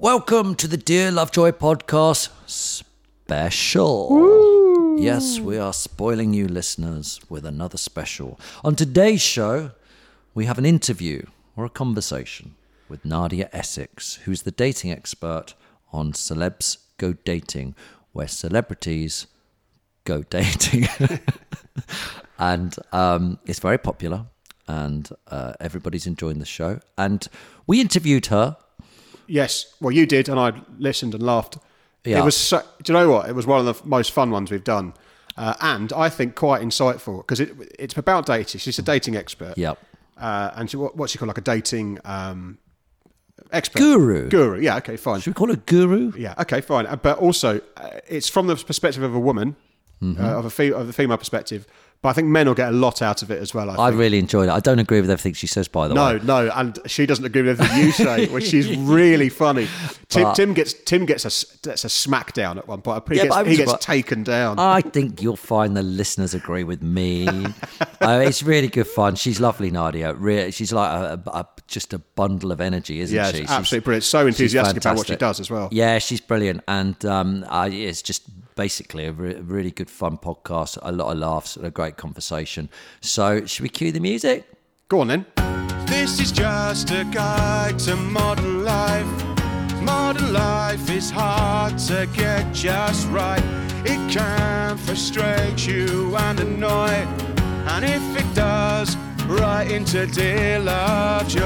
Welcome to the Dear Lovejoy podcast special. Woo. Yes, we are spoiling you listeners with another special. On today's show, we have an interview or a conversation with Nadia Essex, who's the dating expert on Celebs Go Dating, where celebrities go dating. And it's very popular, and everybody's enjoying the show. And we interviewed her. Yes, well, you did, and I listened and laughed. Yeah. It was. Do you know what? It was one of the most fun ones we've done, and I think quite insightful because it's about dating. She's a dating expert. Yep. And she, what's she called? Like a dating expert. Guru. Yeah. Okay. Fine. Should we call her guru? Yeah. Okay. Fine. But also, it's from the perspective of a woman, of the female perspective. But I think men will get a lot out of it as well. I really enjoyed it. I don't agree with everything she says, by the way. No, and she doesn't agree with everything you say, which is really funny. Tim gets a smackdown at one point. He gets taken down. I think you'll find the listeners agree with me. It's really good fun. She's lovely, Nadia. She's like just a bundle of energy, isn't she? Yeah, absolutely brilliant. So enthusiastic about what she does as well. Yeah, she's brilliant, and it's just basically a really good fun podcast. A lot of laughs and a great conversation. So, should we cue the music? Go on then. This is just a guide to modern life. Modern life is hard to get just right. It can frustrate you and annoy. And if it does, right into Dear Lovejoy.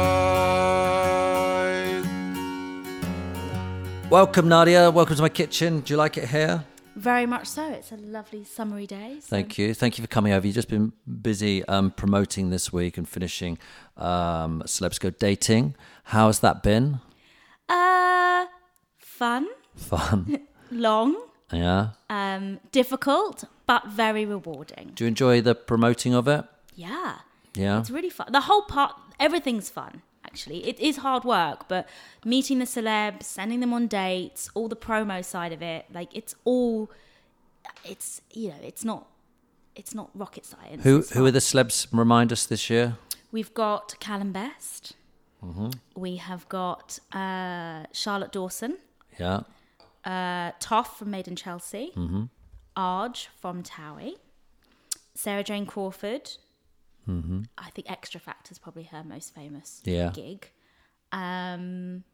Welcome, Nadia. Welcome to my kitchen. Do you like it here? Very much so. It's a lovely summery day. So. Thank you. Thank you for coming over. You've just been busy promoting this week and finishing Celebs Go Dating. How has that been? Fun. Long. Yeah. Difficult, but very rewarding. Do you enjoy the promoting of it? Yeah. Yeah. It's really fun. The whole part, everything's fun. Actually, it is hard work, but meeting the celebs, sending them on dates, all the promo side of it, like it's not rocket science. Who are the celebs? Remind us this year. We've got Callum Best. Mm-hmm. We have got Charlotte Dawson. Yeah. Toff from Made in Chelsea. Mm-hmm. Arj from Towie. Sarah Jane Crawford. Mm-hmm. I think Extra Factor is probably her most famous gig. Frankie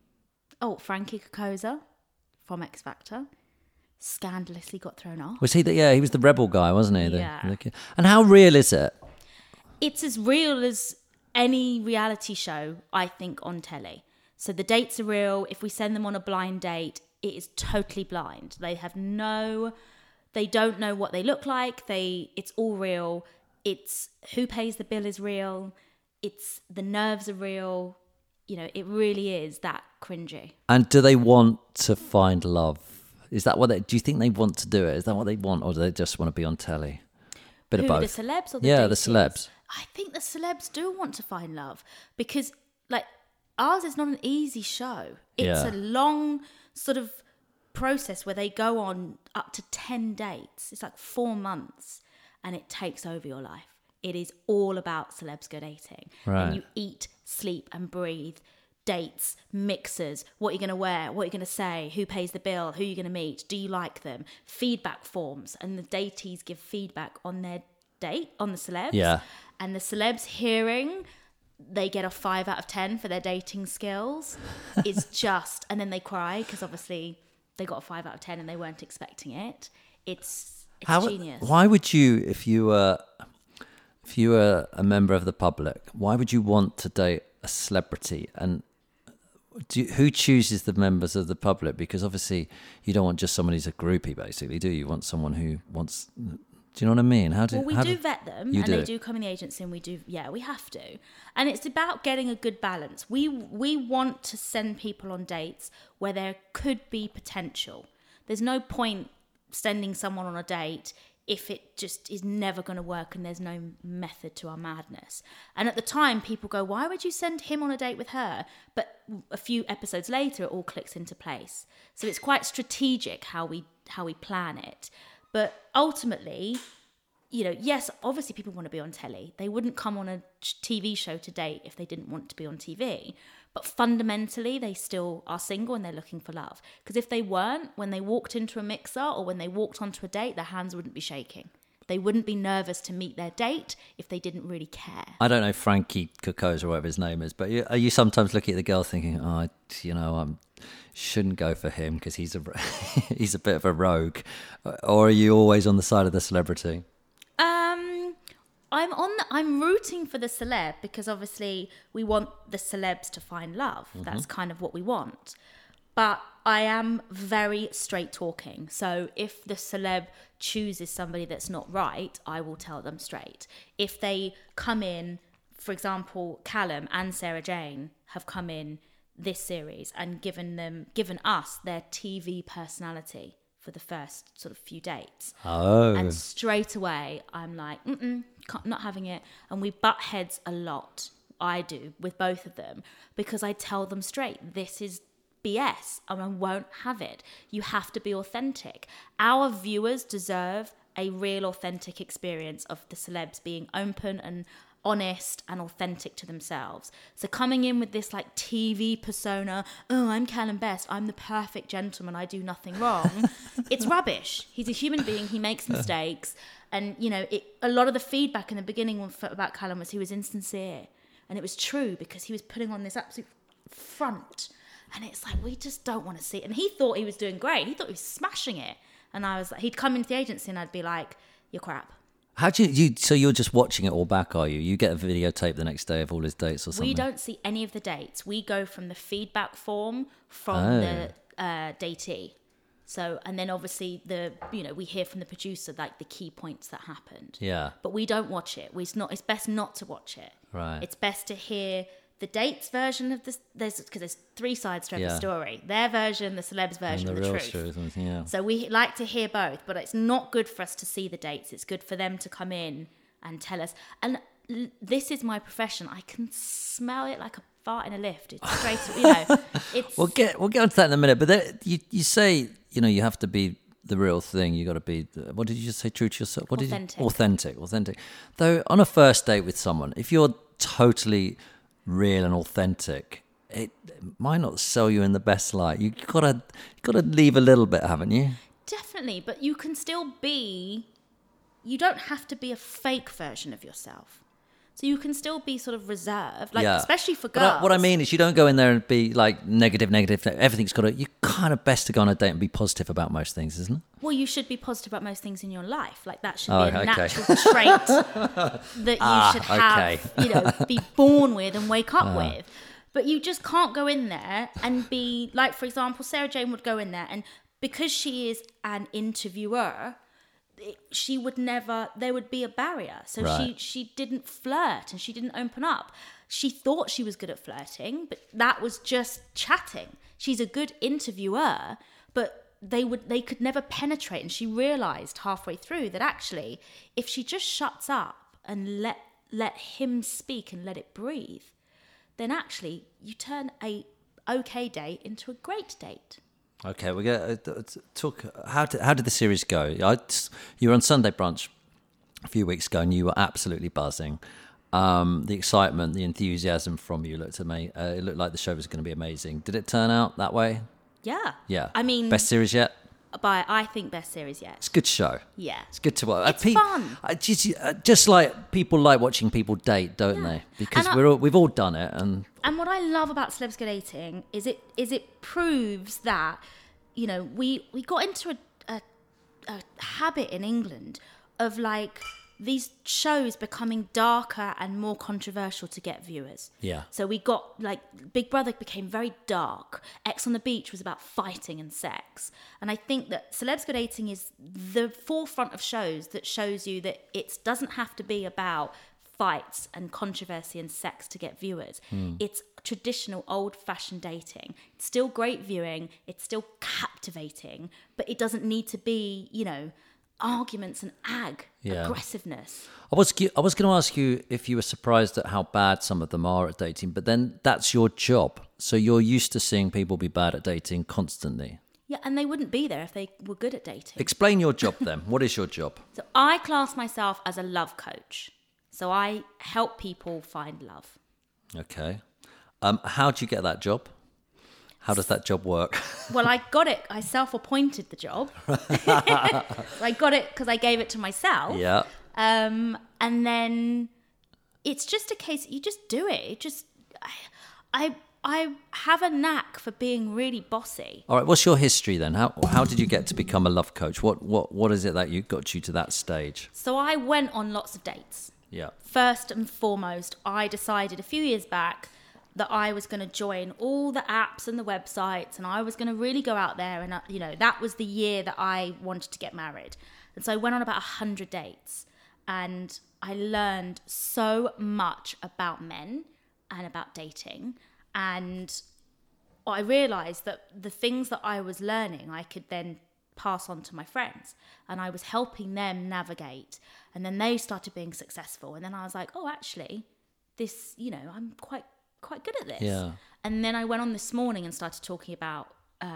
Kokoza from X Factor scandalously got thrown off. Was he he was the rebel guy, wasn't he? Yeah. And how real is it? It's as real as any reality show, I think, on telly. So the dates are real. If we send them on a blind date, it is totally blind. They don't know what they look like. It's all real. It's who pays the bill is real. It's the nerves are real. It really is that cringy. And do they want to find love? Is that what do you think they want to do it? Is that what they want, or do they just want to be on telly? Bit of both. The celebs or the the daters? celebs. I think the celebs do want to find love because, ours is not an easy show. It's a long sort of process where they go on up to 10 dates. It's like 4 months. And it takes over your life. It is all about Celebs Go Dating. Right. And you eat, sleep and breathe dates, mixers, what you're going to wear, what you're going to say, who pays the bill, who you're going to meet, do you like them, feedback forms. And the datees give feedback on their date, on the celebs. Yeah. And the celebs hearing, they get a 5 out of 10 for their dating skills. It's just, and then they cry because obviously they got a 5 out of 10 and they weren't expecting it. It's genius. Why would you, if you were a member of the public, why would you want to date a celebrity? And who chooses the members of the public? Because obviously you don't want just someone who's a groupie, basically, do you? You want someone who wants. Do you know what I mean? We do vet them, and they do come in the agency, and we have to. And it's about getting a good balance. We want to send people on dates where there could be potential. There's no point sending someone on a date if it just is never going to work and there's no method to our madness. And at the time, people go, why would you send him on a date with her? But a few episodes later, it all clicks into place. So it's quite strategic how we plan it. But ultimately, yes, obviously people want to be on telly. They wouldn't come on a TV show to date if they didn't want to be on TV. But fundamentally, they still are single and they're looking for love. Because if they weren't, when they walked into a mixer or when they walked onto a date, their hands wouldn't be shaking. They wouldn't be nervous to meet their date if they didn't really care. I don't know Frankie Coco's or whatever his name is, but are you sometimes looking at the girl thinking, I shouldn't go for him because he's a bit of a rogue, or are you always on the side of the celebrity? I'm rooting for the celeb because obviously we want the celebs to find love. Mm-hmm. That's kind of what we want. But I am very straight talking. So if the celeb chooses somebody that's not right, I will tell them straight. If they come in, for example, Callum and Sarah Jane have come in this series and given us their TV personality for the first sort of few dates. Oh. And straight away, I'm like, not having it. And we butt heads a lot. I do with both of them because I tell them straight, this is BS and I won't have it. You have to be authentic. Our viewers deserve a real authentic experience of the celebs being open and honest and authentic to themselves. So coming in with this like TV persona, I'm Callum Best, I'm the perfect gentleman, I do nothing wrong. It's rubbish. He's a human being, he makes mistakes. And, a lot of the feedback in the beginning about Callum was he was insincere. And it was true because he was putting on this absolute front. And it's like, we just don't want to see it. And he thought he was doing great. He thought he was smashing it. And I was like, he'd come into the agency and I'd be like, you're crap. How do you so you're just watching it all back, are you? You get a videotape the next day of all his dates or something? We don't see any of the dates. We go from the feedback form from the datee. So, and then obviously we hear from the producer like the key points that happened. Yeah. But we don't watch it. It's best not to watch it. Right. It's best to hear the dates version of this, because there's three sides to every story. Their version, the celeb's version, and the real truth. Yeah. So we like to hear both, but it's not good for us to see the dates. It's good for them to come in and tell us. And this is my profession. I can smell it like a fart in a lift. It's straight, it's... We'll get onto that in a minute. But you say, you have to be the real thing. You got to be, what did you just say, true to yourself? Authentic. Though on a first date with someone, if you're totally real and authentic, it might not sell you in the best light. You gotta leave a little bit, haven't you? Definitely, but you can still be. You don't have to be a fake version of yourself. So you can still be sort of reserved, especially for girls. But what I mean is, you don't go in there and be like negative. Everything's got to. You're kind of best to go on a date and be positive about most things, isn't it? Well, you should be positive about most things in your life. Like that should be a natural trait that you should have, be born with and wake up with. But you just can't go in there and be like, for example, Sarah Jane would go in there and because she is an interviewer, there would be a barrier. So she didn't flirt and she didn't open up. She thought she was good at flirting, but that was just chatting. She's a good interviewer, but they could never penetrate. And she realized halfway through that actually, if she just shuts up and let him speak and let it breathe, then actually you turn a okay date into a great date. Okay, we're going to talk. How did the series go? You were on Sunday Brunch a few weeks ago, and you were absolutely buzzing. The excitement, the enthusiasm from you looked like the show was going to be amazing. Did it turn out that way? Yeah. I mean, best series yet? I think best series yet. It's a good show. Yeah. It's good to watch. It's fun. Just like people like watching people date, don't they? Because we've all done it. And what I love about Celebs Go Dating is it proves that, we got into a habit in England of like these shows becoming darker and more controversial to get viewers. Yeah. So we got like Big Brother became very dark. Ex on the Beach was about fighting and sex. And I think that Celebs Go Dating is the forefront of shows that shows you that it doesn't have to be about fights and controversy and sex to get viewers. It's traditional old-fashioned dating. It's still great viewing. It's still captivating, but it doesn't need to be, arguments and aggressiveness. I was going to ask you if you were surprised at how bad some of them are at dating, but then that's your job. So you're used to seeing people be bad at dating constantly. Yeah, and they wouldn't be there if they were good at dating. Explain your job then. What is your job? So I class myself as a love coach. So I help people find love. Okay. How do you get that job? How does that job work? Well, I got it. I self-appointed the job. I got it because I gave it to myself. Yeah. And then it's just a case, you just do it. It just, I have a knack for being really bossy. All right. What's your history then? How did you get to become a love coach? What is it that got you to that stage? So I went on lots of dates. Yeah. First and foremost, I decided a few years back that I was going to join all the apps and the websites, and I was going to really go out there. And, that was the year that I wanted to get married. And so I went on about 100 dates, and I learned so much about men and about dating. And I realized that the things that I was learning, I could then pass on to my friends, and I was helping them navigate. And then they started being successful. And then I was like, oh, actually, this, I'm quite good at this. Yeah. And then I went on this morning and started talking about,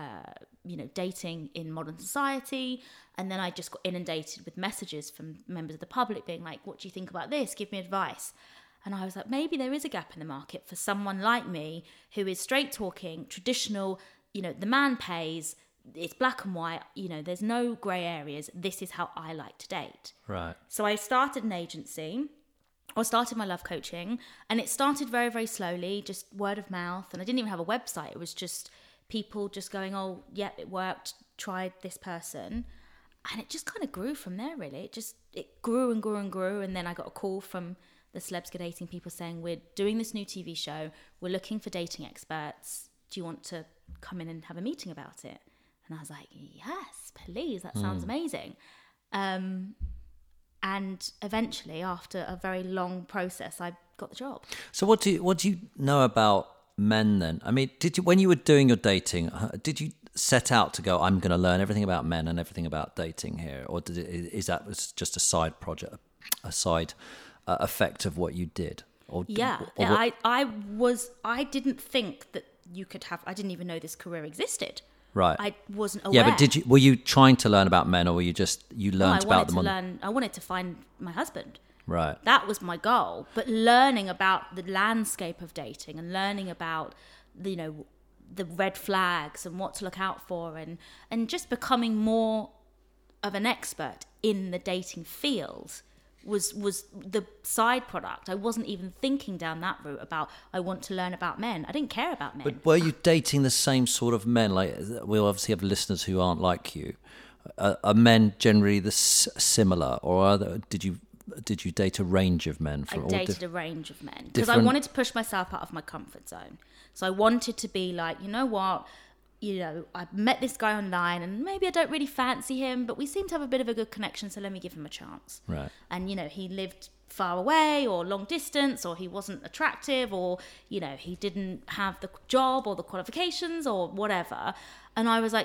dating in modern society. And then I just got inundated with messages from members of the public being like, what do you think about this? Give me advice. And I was like, maybe there is a gap in the market for someone like me who is straight talking, traditional, the man pays, it's black and white, there's no grey areas. This is how I like to date. Right. So I started an agency. I started my love coaching, and it started very, very slowly, just word of mouth. And I didn't even have a website. It was just people just going, oh, yeah, it worked. Tried this person. And it just kind of grew from there, really. It grew and grew and grew. And then I got a call from the Celebs Go Dating people saying, we're doing this new TV show. We're looking for dating experts. Do you want to come in and have a meeting about it? And I was like, yes, please. That sounds amazing. And eventually, after a very long process, I got the job. So what do you know about men then? I mean, when you were doing your dating, did you set out to go, I'm going to learn everything about men and everything about dating here? Or is that just a side project, a side effect of what you did? I didn't think that you could have, I didn't even know this career existed. Right. I wasn't aware. Yeah, but were you trying to learn about men, or were you learned about them? I wanted to find my husband. Right. That was my goal. But learning about the landscape of dating and learning about, the red flags and what to look out for, and just becoming more of an expert in the dating field was the side product. I wasn't even thinking down that route about, I want to learn about men. I didn't care about men. But were you dating the same sort of men? Like, we'll obviously have listeners who aren't like you. Are men generally similar, or did you date a range of men? I dated a range of men because I wanted to push myself out of my comfort zone. So I wanted to be like, you know what? I met this guy online, and maybe I don't really fancy him, but we seem to have a bit of a good connection, so let me give him a chance. Right. And, he lived far away or long distance, or he wasn't attractive, or, he didn't have the job or the qualifications or whatever. And I was like,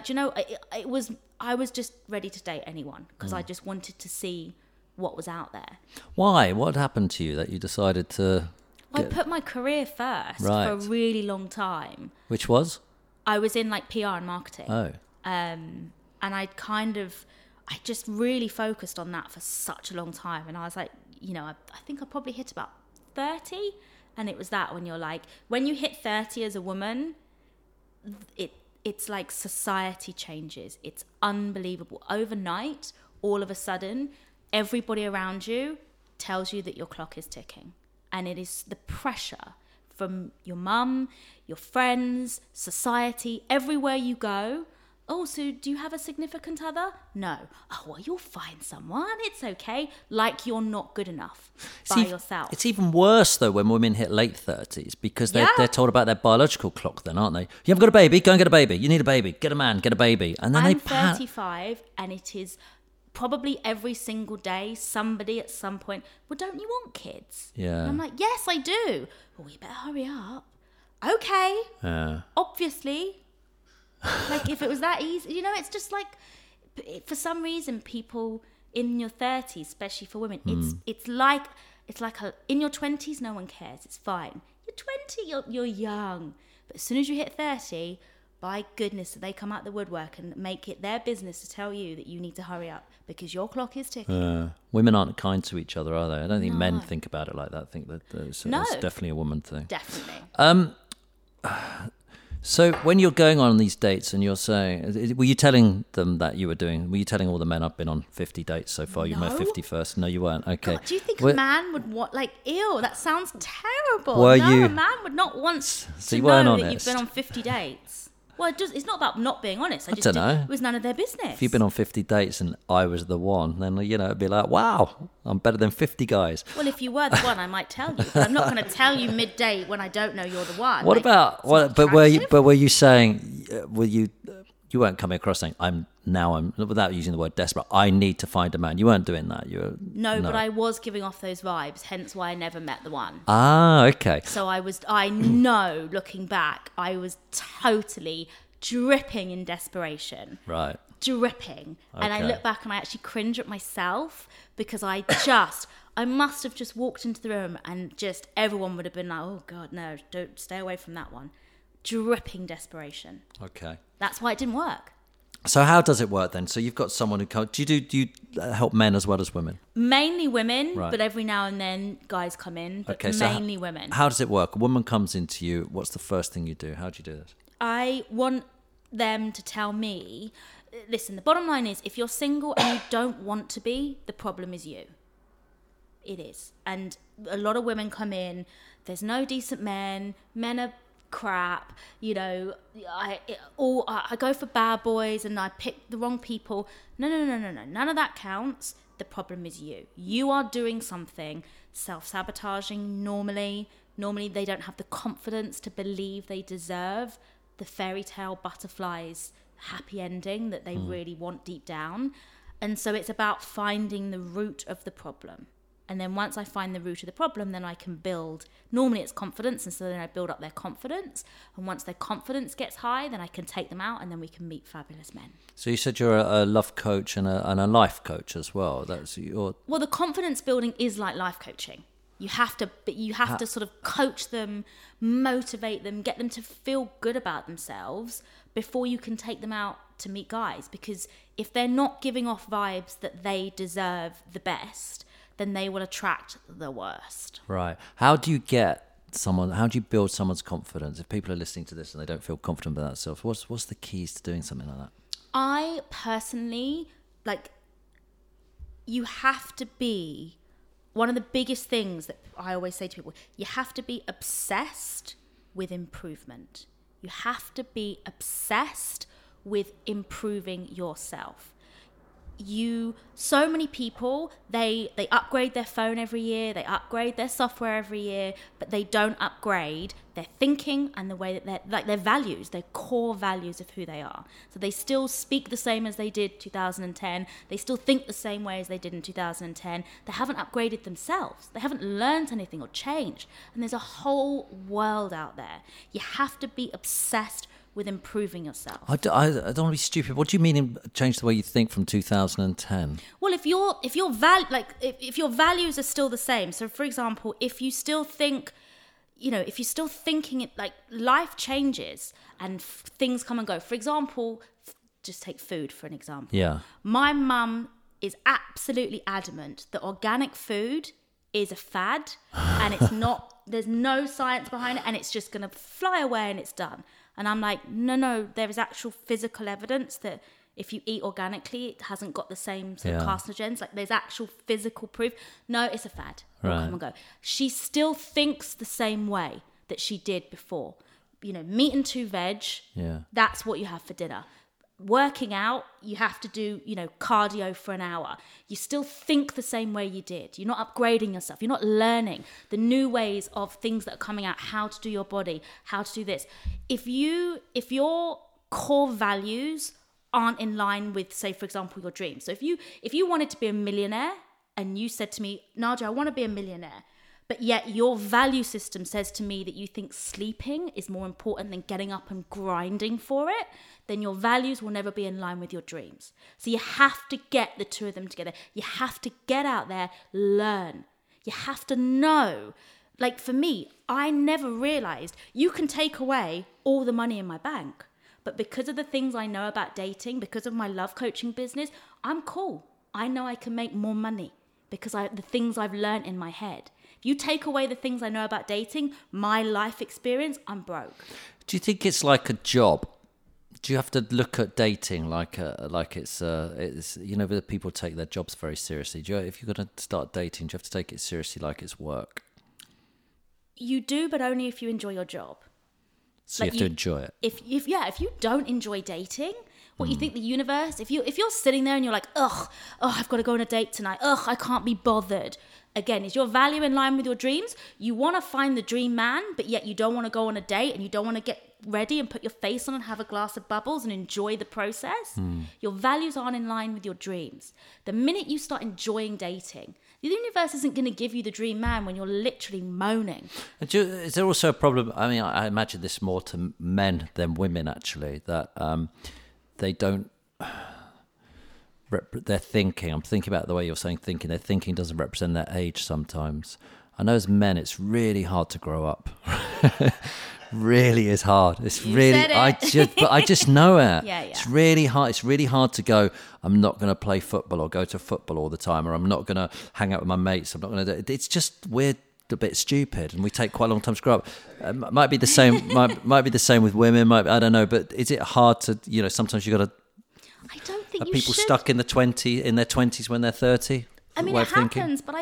I was just ready to date anyone because I just wanted to see what was out there. Why? What happened to you that you decided to... I put my career first for a really long time. Which was? I was in PR and marketing. Oh. And I just really focused on that for such a long time. And I was like, I think I probably hit about 30. And it was that when you're like, when you hit 30 as a woman, it's like society changes. It's unbelievable. Overnight, all of a sudden, everybody around you tells you that your clock is ticking. And it is the pressure from your mum, your friends, society, everywhere you go. Oh, so do you have a significant other? No. Oh, well, you'll find someone. It's okay. Like you're not good enough by yourself. It's even worse, though, when women hit late 30s because they're told about their biological clock then, aren't they? You haven't got a baby? Go and get a baby. You need a baby. Get a man. Get a baby. And then I'm 35, and it is probably every single day somebody at some point, well, don't you want kids? Yeah. And I'm like, yes, I do. Well, you better hurry up. Okay. Yeah. Obviously. Like, if it was that easy, it's just like, for some reason, people in your 30s, especially for women, it's like in your 20s, no one cares. It's fine. You're 20, you're young. But as soon as you hit 30, by goodness, they come out the woodwork and make it their business to tell you that you need to hurry up because your clock is ticking. Women aren't kind to each other, are they? I don't think men think about it like that. I think that it's definitely a woman thing. Definitely. So when you're going on these dates and you're saying, were you telling them that you were telling all the men I've been on 50 dates so far? You met 50 first? No, you weren't. Okay. God, do you think a man would want, like, ew, that sounds terrible. A man would not want to know that you've been on 50 dates. Well, it's not about not being honest. I don't know. It was none of their business. If you've been on 50 dates and I was the one, then, it'd be like, wow, I'm better than 50 guys. Well, if you were the one, I might tell you. But I'm not going to tell you mid-date when I don't know you're the one. What about, but were you saying, you weren't coming across saying, I'm without using the word desperate, I need to find a man. You weren't doing that. No, but I was giving off those vibes, hence why I never met the one. Ah, okay. So I know, looking back, I was totally dripping in desperation. Right. Dripping. Okay. And I look back and I actually cringe at myself because I must have just walked into the room and just everyone would have been like, oh God, no, don't stay away from that one. Dripping desperation. Okay. That's why it didn't work. So how does it work then? So you've got someone who comes. Do you help men as well as women? Mainly women, right. But every now and then guys come in. But okay, mainly women. How does it work? A woman comes into you. What's the first thing you do? How do you do this? I want them to tell me, listen, the bottom line is if you're single and you don't want to be, the problem is you. It is. And a lot of women come in, there's no decent men are crap, I go for bad boys and I pick the wrong people. No, none of that counts. The problem is you are doing something self-sabotaging. Normally they don't have the confidence to believe they deserve the fairy tale butterflies happy ending that they really want deep down. And so it's about finding the root of the problem. And then once I find the root of the problem, then I can build, normally it's confidence, and so then I build up their confidence. And once their confidence gets high, then I can take them out and then we can meet fabulous men. So you said you're a love coach and a life coach as well. Well, the confidence building is like life coaching. You have to sort of coach them, motivate them, get them to feel good about themselves before you can take them out to meet guys. Because if they're not giving off vibes that they deserve the best, then they will attract the worst. Right. How do you build someone's confidence? If people are listening to this and they don't feel confident about themselves, what's the keys to doing something like that? I personally, you have to be, one of the biggest things that I always say to people, you have to be obsessed with improvement. You have to be obsessed with improving yourself. So many people, they upgrade their phone every year, they upgrade their software every year, but they don't upgrade their thinking and the way that their values, their core values of who they are. So they still speak the same as they did 2010. They still think the same way as they did in 2010. They haven't upgraded themselves. They haven't learned anything or changed. And there's a whole world out there. You have to be obsessed with improving yourself. I don't want to be stupid. What do you mean change the way you think from 2010? Well, if your values are still the same. So, for example, if you still think, if you're still thinking it, like life changes and things come and go. For example, just take food for an example. Yeah. My mum is absolutely adamant that organic food is a fad and it's not. There's no science behind it, and it's just going to fly away and it's done. And I'm like, no, there is actual physical evidence that if you eat organically, it hasn't got the same sort of carcinogens. Like there's actual physical proof. No, it's a fad. Right. Come and go. She still thinks the same way that she did before. Meat and 2 veg. Yeah. That's what you have for dinner. Working out, you have to do, cardio for an hour. You still think the same way you did. You're not upgrading yourself. You're not learning the new ways of things that are coming out, how to do your body, how to do this. If your core values aren't in line with, say, for example, your dreams. So if you wanted to be a millionaire and you said to me, Nadia, I want to be a millionaire, but yet your value system says to me that you think sleeping is more important than getting up and grinding for it, then your values will never be in line with your dreams. So you have to get the two of them together. You have to get out there, learn. You have to know. Like for me, I never realized you can take away all the money in my bank, But because of the things I know about dating, because of my love coaching business, I'm cool. I know I can make more money because the things I've learned in my head. If you take away the things I know about dating, my life experience, I'm broke. Do you think it's like a job? Do you have to look at dating like it's that people take their jobs very seriously? If you're going to start dating, do you have to take it seriously like it's work? You do, but only if you enjoy your job. So you have to enjoy it. If you don't enjoy dating, you think the universe, if you're sitting there and you're like, I've got to go on a date tonight. I can't be bothered. Again, is your value in line with your dreams? You want to find the dream man, but yet you don't want to go on a date and you don't want to get ready and put your face on and have a glass of bubbles and enjoy the process. Your values aren't in line with your dreams. The minute you start enjoying dating, the universe isn't going to give you the dream man when you're literally moaning. Is there also a problem? I mean, I imagine this more to men than women, actually, that they don't... Their thinking, I'm thinking about the way you're saying thinking, their thinking doesn't represent their age sometimes. I know as men, it's really hard to grow up. Really is hard. It's I just know it. Yeah. It's really hard. It's really hard to go, I'm not going to play football or go to football all the time, or I'm not going to hang out with my mates. I'm not going to do. It's just we're a bit stupid, and we take quite a long time to grow up. Might be the same. might be the same with women. I don't know. But is it hard to? Sometimes you got to. I don't think are people stuck in their 20s when they're 30? I mean, it happens, but I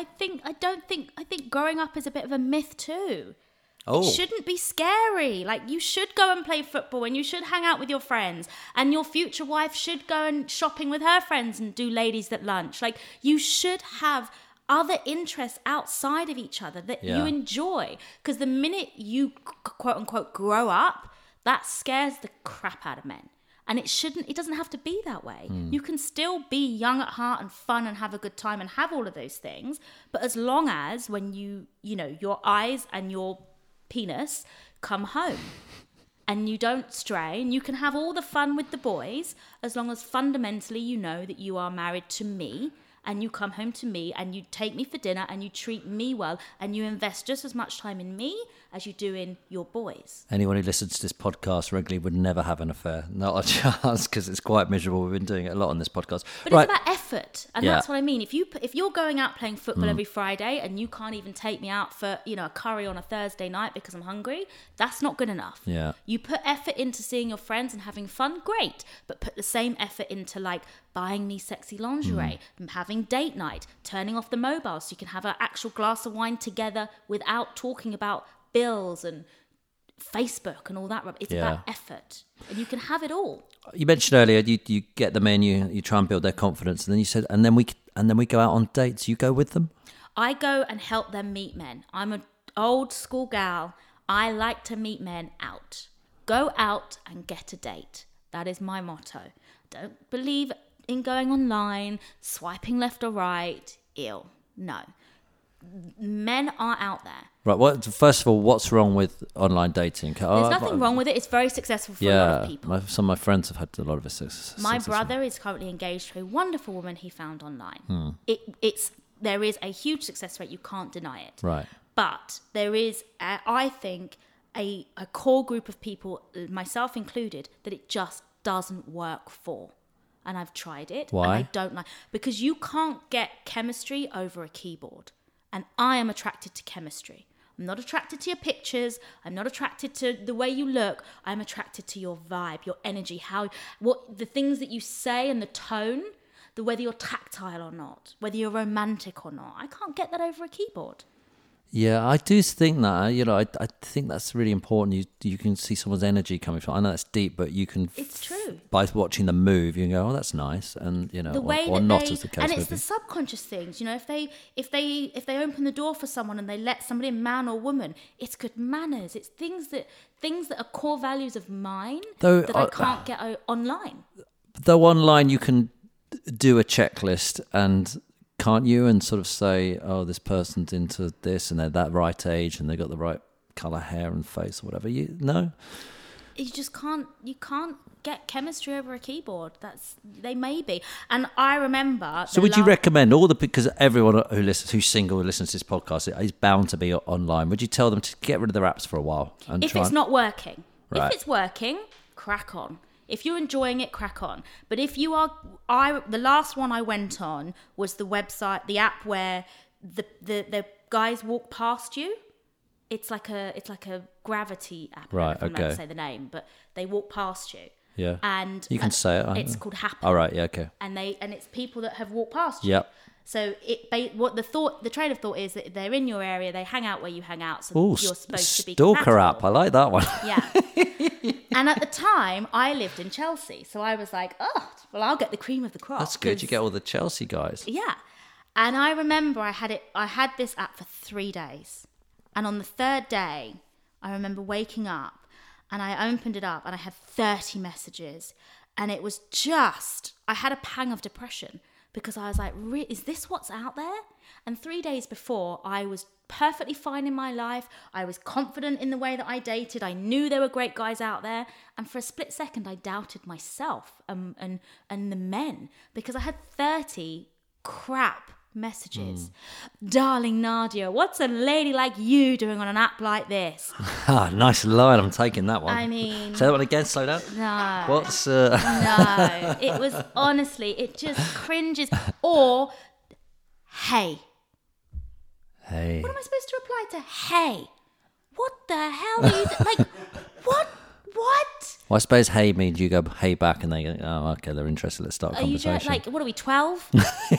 think growing up is a bit of a myth too. It shouldn't be scary. Like, you should go and play football and you should hang out with your friends, and your future wife should go and shopping with her friends and do ladies at lunch. Like, you should have other interests outside of each other that you enjoy. Because the minute you quote unquote grow up, that scares the crap out of men. And it doesn't have to be that way. You can still be young at heart and fun and have a good time and have all of those things. But as long as when your eyes and your penis come home and you don't stray, and you can have all the fun with the boys, as long as fundamentally you know that you are married to me, and you come home to me and you take me for dinner and you treat me well and you invest just as much time in me as you do in your boys. Anyone who listens to this podcast regularly would never have an affair. Not a chance, because it's quite miserable. We've been doing it a lot on this podcast. But it's about effort, and that's what I mean. If you're going out playing football every Friday and you can't even take me out for a curry on a Thursday night because I'm hungry, that's not good enough. Yeah. You put effort into seeing your friends and having fun, great, but put the same effort into buying me sexy lingerie, having date night, turning off the mobile so you can have an actual glass of wine together without talking about bills and Facebook and all that rubbish. It's about effort, and you can have it all. You mentioned earlier you get them in, you try and build their confidence, and then you said, and then we go out on dates. You go with them? I go and help them meet men. I'm an old school gal. I like to meet men out. Go out and get a date. That is my motto. Don't believe in going online, swiping left or right. Ew. No. Men are out there. Right. First of all, what's wrong with online dating? There's nothing wrong with it. It's very successful for a lot of people. Some of my friends have had a lot of success. My brother is currently engaged to a wonderful woman he found online. There is a huge success rate. You can't deny it. Right. But there is, I think, a core group of people, myself included, that it just doesn't work for. And I've tried it. Why? And I don't like, because you can't get chemistry over a keyboard. And I am attracted to chemistry. I'm not attracted to your pictures. I'm not attracted to the way you look. I'm attracted to your vibe, your energy, the things that you say and the tone, whether you're tactile or not, whether you're romantic or not. I can't get that over a keyboard. Yeah, I do think that. I think that's really important. You can see someone's energy coming from. I know that's deep, but you can. It's true. By watching them move, you can go, "Oh, that's nice," and the way or not, as the case. And it's the subconscious things. If they open the door for someone and they let somebody in, man or woman, it's good manners. It's things that are core values of mine that I can't get online. Though online, you can do a checklist and. Can't you? And sort of say, oh, this person's into this and they're that right age and they've got the right colour hair and face or whatever. No? You just can't. You can't get chemistry over a keyboard. They may be. And I remember. So would you recommend because everyone who's single, who listens to this podcast is bound to be online. Would you tell them to get rid of their apps for a while? If it's not working. Right. If it's working, crack on. If you're enjoying it, crack on. But if you are, the last one I went on was the website, the app where the guys walk past you. It's like a gravity app. Right. I'm not to say the name, but they walk past you. Yeah. And you can say it. It's called Happen. All right. Yeah. Okay. And it's people that have walked past you. Yep. So the train of thought is that they're in your area, they hang out where you hang out, so you're supposed to be stalker compatible. app. I like that one. Yeah. And at the time, I lived in Chelsea, so I was like, oh, well, I'll get the cream of the crop. That's good. You get all the Chelsea guys. Yeah. And I remember I had this app for 3 days, and on the third day, I remember waking up, and I opened it up, and I had 30 messages, and it was I had a pang of depression. Because I was like, is this what's out there? And 3 days before, I was perfectly fine in my life. I was confident in the way that I dated. I knew there were great guys out there. And for a split second, I doubted myself and the men. Because I had 30 crap messages. Darling Nadia, what's a lady like you doing on an app like this? Nice line. I'm taking that one. I mean... Say that one again, slow down. No. What's... No. It was, honestly, it just cringes. Or, hey. Hey. What am I supposed to reply to? Hey. What the hell are you... Like, what? Well, I suppose hey means you go hey back and they go, oh, okay, they're interested. Let's start a conversation. Are you what are we, 12?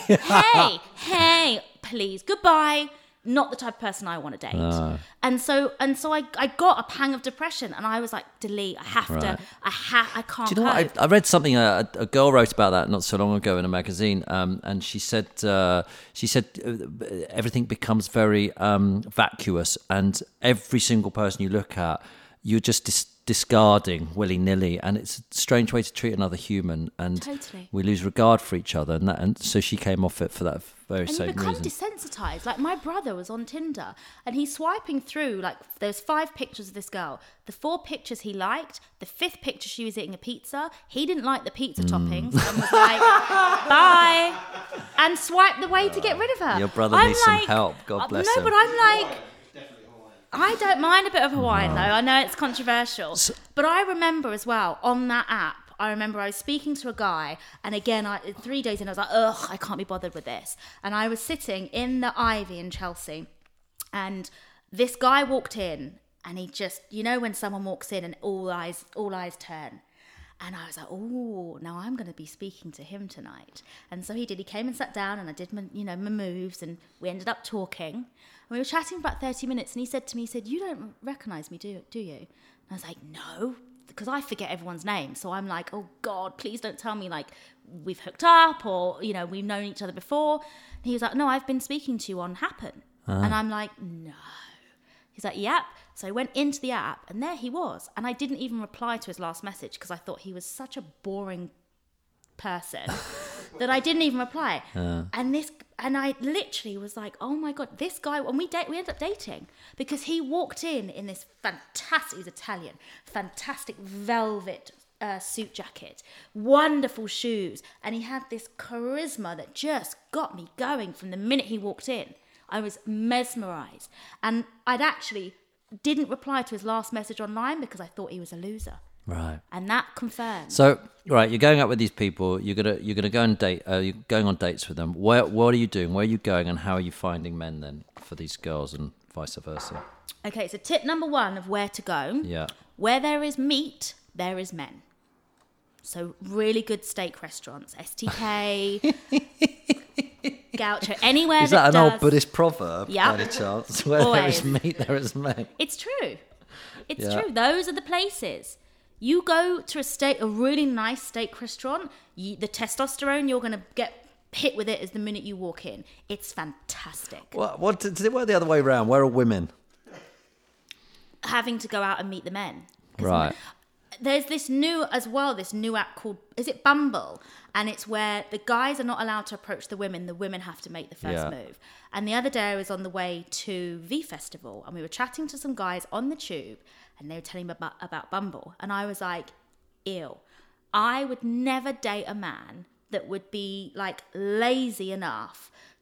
hey, please, goodbye. Not the type of person I want to date. No. And so I got a pang of depression, and I was like, delete. I have to. I can't. Do you know what? I read something a girl wrote about that not so long ago in a magazine, and she said everything becomes very vacuous, and every single person you look at, you're just discarding willy-nilly, and it's a strange way to treat another human, and totally. We lose regard for each other, and so she came off it for that very same reason. And you become desensitized. Like, my brother was on Tinder, and he's swiping through, like, there's 5 pictures of this girl. The 4 pictures he liked, the 5th picture she was eating a pizza. He didn't like the pizza toppings, and was like, bye, and swiped the way to get rid of her. Your brother needs some help, God bless him. No, but I'm like... I don't mind a bit of Hawaiian, though. I know it's controversial. But I remember as well, on that app, I was speaking to a guy, and again, 3 days in, I was like, ugh, I can't be bothered with this. And I was sitting in the Ivy in Chelsea, and this guy walked in, and he just, you know when someone walks in and all eyes turn. And I was like, oh, now I'm going to be speaking to him tonight. And so he did. He came and sat down, and I did my moves, and we ended up talking. And we were chatting for about 30 minutes, and he said to me, you don't recognise me, do you? And I was like, no, because I forget everyone's name. So I'm like, oh, God, please don't tell me, like, we've hooked up or, we've known each other before. And he was like, no, I've been speaking to you on Happen. And I'm like, no. He's like, yep. So I went into the app, and there he was. And I didn't even reply to his last message because I thought he was such a boring person that I didn't even reply. And I literally was like, oh my God, this guy, and we ended up dating because he walked in this fantastic, he's Italian, fantastic velvet suit jacket, wonderful shoes. And he had this charisma that just got me going from the minute he walked in. I was mesmerised. And I'd actually didn't reply to his last message online because I thought he was a loser. Right. And that confirmed. So, right, you're going out with these people. You're gonna go and date. You're going on dates with them. What are you doing? Where are you going? And how are you finding men then for these girls and vice versa? Okay, so tip number 1 of where to go. Yeah. Where there is meat, there is men. So really good steak restaurants, STK, Gaucho, anywhere. Is that an old Buddhist proverb? Yeah. By any chance? Where there is meat, there is men. It's true. It's true. Those are the places. You go to a really nice steak restaurant, the testosterone, you're going to get hit with it as the minute you walk in. It's fantastic. What does it work the other way around? Where are women? Having to go out and meet the men. Right. There's this new app called, is it Bumble? And it's where the guys are not allowed to approach the women have to make the first move. And the other day I was on the way to V Festival, and we were chatting to some guys on the tube, and they were telling me about Bumble. And I was like, ew. I would never date a man that would be like lazy enough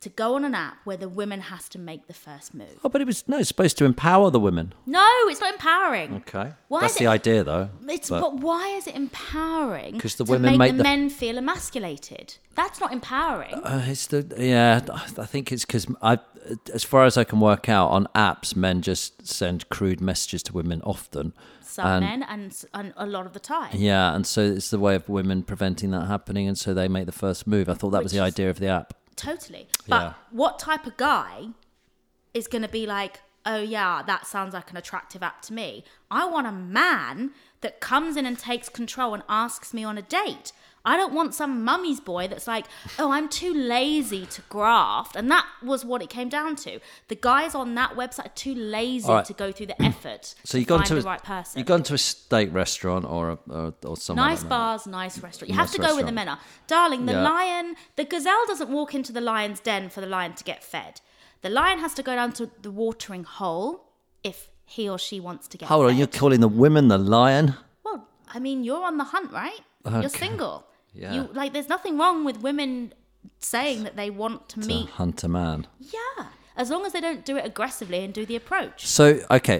to go on an app where the women has to make the first move. Oh, but it's supposed to empower the women. No, it's not empowering. Okay. That's the idea, though. But why is it empowering? Because the to women make the men feel emasculated. That's not empowering. I think it's because as far as I can work out, on apps, men just send crude messages to women often. Some men and a lot of the time. Yeah, and so it's the way of women preventing that happening, and so they make the first move. I thought that was the idea of the app. Totally. But what type of guy is going to be like, oh yeah, that sounds like an attractive app to me? I want a man that comes in and takes control and asks me on a date. I don't want some mummy's boy that's like, oh, I'm too lazy to graft. And that was what it came down to. The guys on that website are too lazy to go through the effort to find the right person. You've gone to a steak restaurant or somewhere nice like bars, that. nice restaurant. You have to go where the men are. Darling, the gazelle doesn't walk into the lion's den for the lion to get fed. The lion has to go down to the watering hole if he or she wants to get fed. Hold on, you're calling the women the lion? Well, I mean, you're on the hunt, right? Okay. You're single. Yeah. There's nothing wrong with women saying that they want to meet. Hunt a man. Yeah. As long as they don't do it aggressively and do the approach. So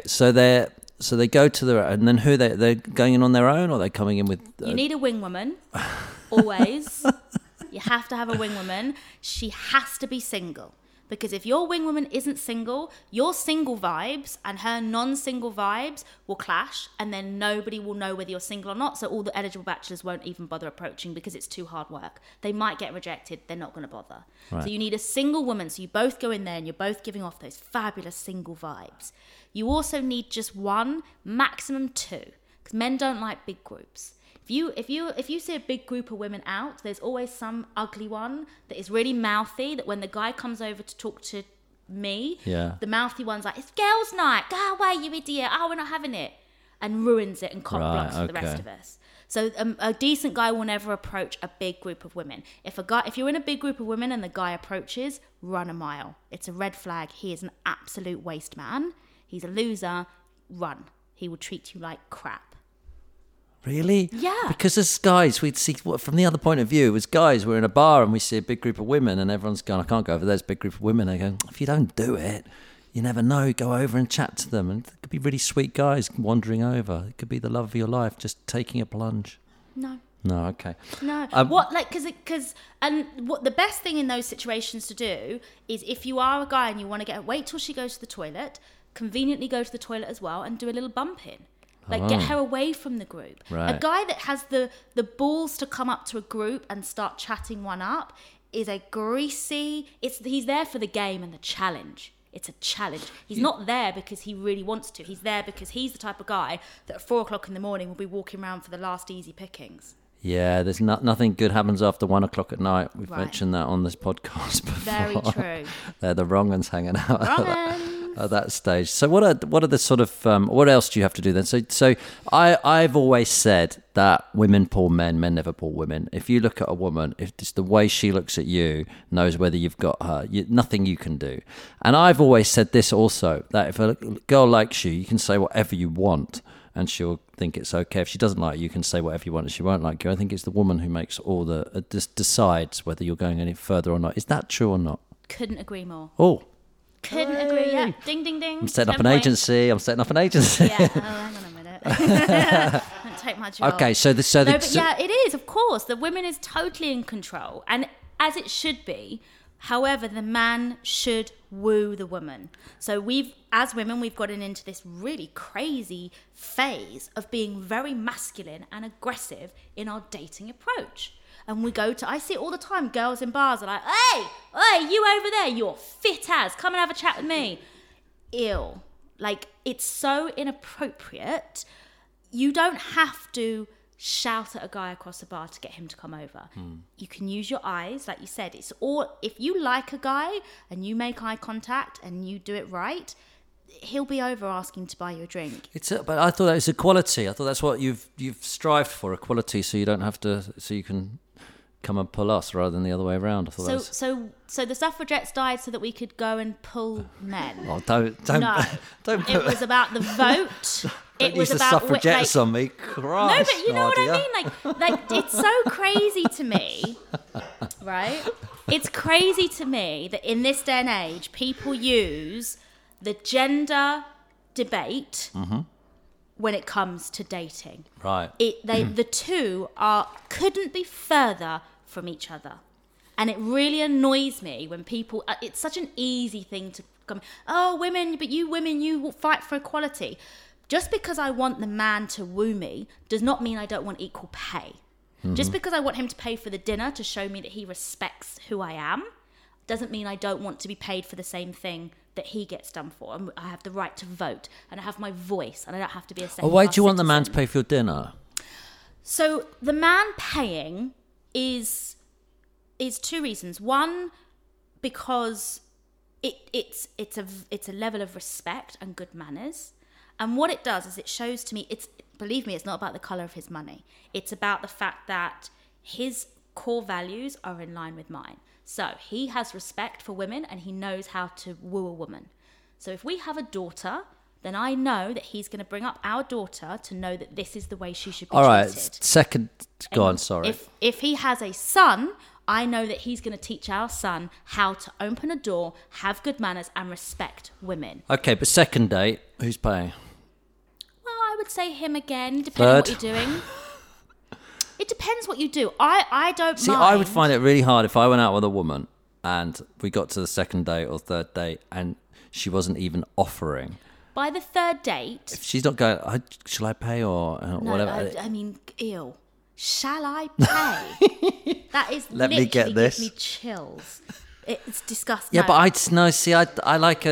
they go to the, and then they're going in on their own, or they're coming in with... You need a wing woman, always. You have to have a wing woman. She has to be single. Because if your wing woman isn't single, your single vibes and her non-single vibes will clash, and then nobody will know whether you're single or not. So all the eligible bachelors won't even bother approaching because it's too hard work. They might get rejected. They're not going to bother. Right. So you need a single woman. So you both go in there and you're both giving off those fabulous single vibes. You also need just one, maximum two, because men don't like big groups. If you see a big group of women out, there's always some ugly one that is really mouthy, that when the guy comes over to talk to me, the mouthy one's like, it's girls' night, go away, you idiot, oh, we're not having it, and ruins it and cock blocks for the rest of us. So a decent guy will never approach a big group of women. If you're in a big group of women and the guy approaches, run a mile. It's a red flag. He is an absolute waste man. He's a loser. Run. He will treat you like crap. Really? Yeah. Because as guys, we'd see, from the other point of view, as guys, we're in a bar and we see a big group of women and everyone's going, I can't go over there, there's a big group of women. They go, if you don't do it, you never know, go over and chat to them. And it could be really sweet guys wandering over. It could be the love of your life, just taking a plunge. No. No, okay. No. What the best thing in those situations to do is, if you are a guy and you want to wait till she goes to the toilet, conveniently go to the toilet as well and do a little bump in. Get her away from the group. Right. A guy that has the balls to come up to a group and start chatting one up is a greasy... He's there for the game and the challenge. It's a challenge. He's not there because he really wants to. He's there because he's the type of guy that at 4 o'clock in the morning will be walking around for the last easy pickings. Yeah, there's nothing good happens after 1 o'clock at night. We've mentioned that on this podcast before. Very true. They're the wrong uns hanging out. Wrong at that stage. So what are the sort of what else do you have to do then? So I've always said that women pull men, men never pull women. If you look at a woman, if it's the way she looks at you knows whether you've got her, nothing you can do. And I've always said this also, that if a girl likes you, you can say whatever you want and she'll think it's okay. If she doesn't like you, you can say whatever you want and she won't like you. I think it's the woman who makes all decides whether you're going any further or not. Is that true or not? Couldn't agree more. Oh. Couldn't agree. Yeah. Ding, ding, ding. I'm setting up an agency. Yeah. Hang on a minute. Don't take my job. Okay. Yeah, it is. Of course, the woman is totally in control, and as it should be. However, the man should woo the woman. So as women, we've gotten into this really crazy phase of being very masculine and aggressive in our dating approach. And I see it all the time. Girls in bars are like, hey, you over there, you're fit as. Come and have a chat with me. Ew. It's so inappropriate. You don't have to shout at a guy across the bar to get him to come over. You can use your eyes, like you said. It's all, if you like a guy and you make eye contact and you do it right, he'll be over asking to buy you a drink. But I thought that was equality. I thought that's what you've strived for, equality, so you don't have to, so you can come and pull us rather than the other way around. I thought so the suffragettes died so that we could go and pull men. Oh, don't. It was about the vote. It was about the suffragettes on me. Christ, no, but you know what I mean. Like it's so crazy to me, right? It's crazy to me that in this day and age, people use the gender debate when it comes to dating. Right. The two couldn't be further from each other. And it really annoys me when people, it's such an easy thing to come, oh, women, you fight for equality. Just because I want the man to woo me does not mean I don't want equal pay. Just because I want him to pay for the dinner to show me that he respects who I am doesn't mean I don't want to be paid for the same thing that he gets done for. I have the right to vote, and I have my voice, and I don't have to be a second-class why do you want the citizen. man to pay for your dinner? So the man paying is two reasons. One, because it's a level of respect and good manners. And what it does is it shows to me, believe me, it's not about the colour of his money. It's about the fact that his core values are in line with mine. So he has respect for women and he knows how to woo a woman. So if we have a daughter, then I know that he's going to bring up our daughter to know that this is the way she should be treated. All right, second, go on, sorry. If he has a son, I know that he's going to teach our son how to open a door, have good manners and respect women. Okay, but second date, who's paying? Well, I would say him again, depending on what you're doing. It depends what you do. I don't See, mind. I would find it really hard if I went out with a woman and we got to the second date or third date and she wasn't even offering. By the third date... If she's not going, shall I pay or whatever? I mean, ew. Shall I pay? That is Let me literally get this. gives me chills. It's disgusting. Yeah, but I like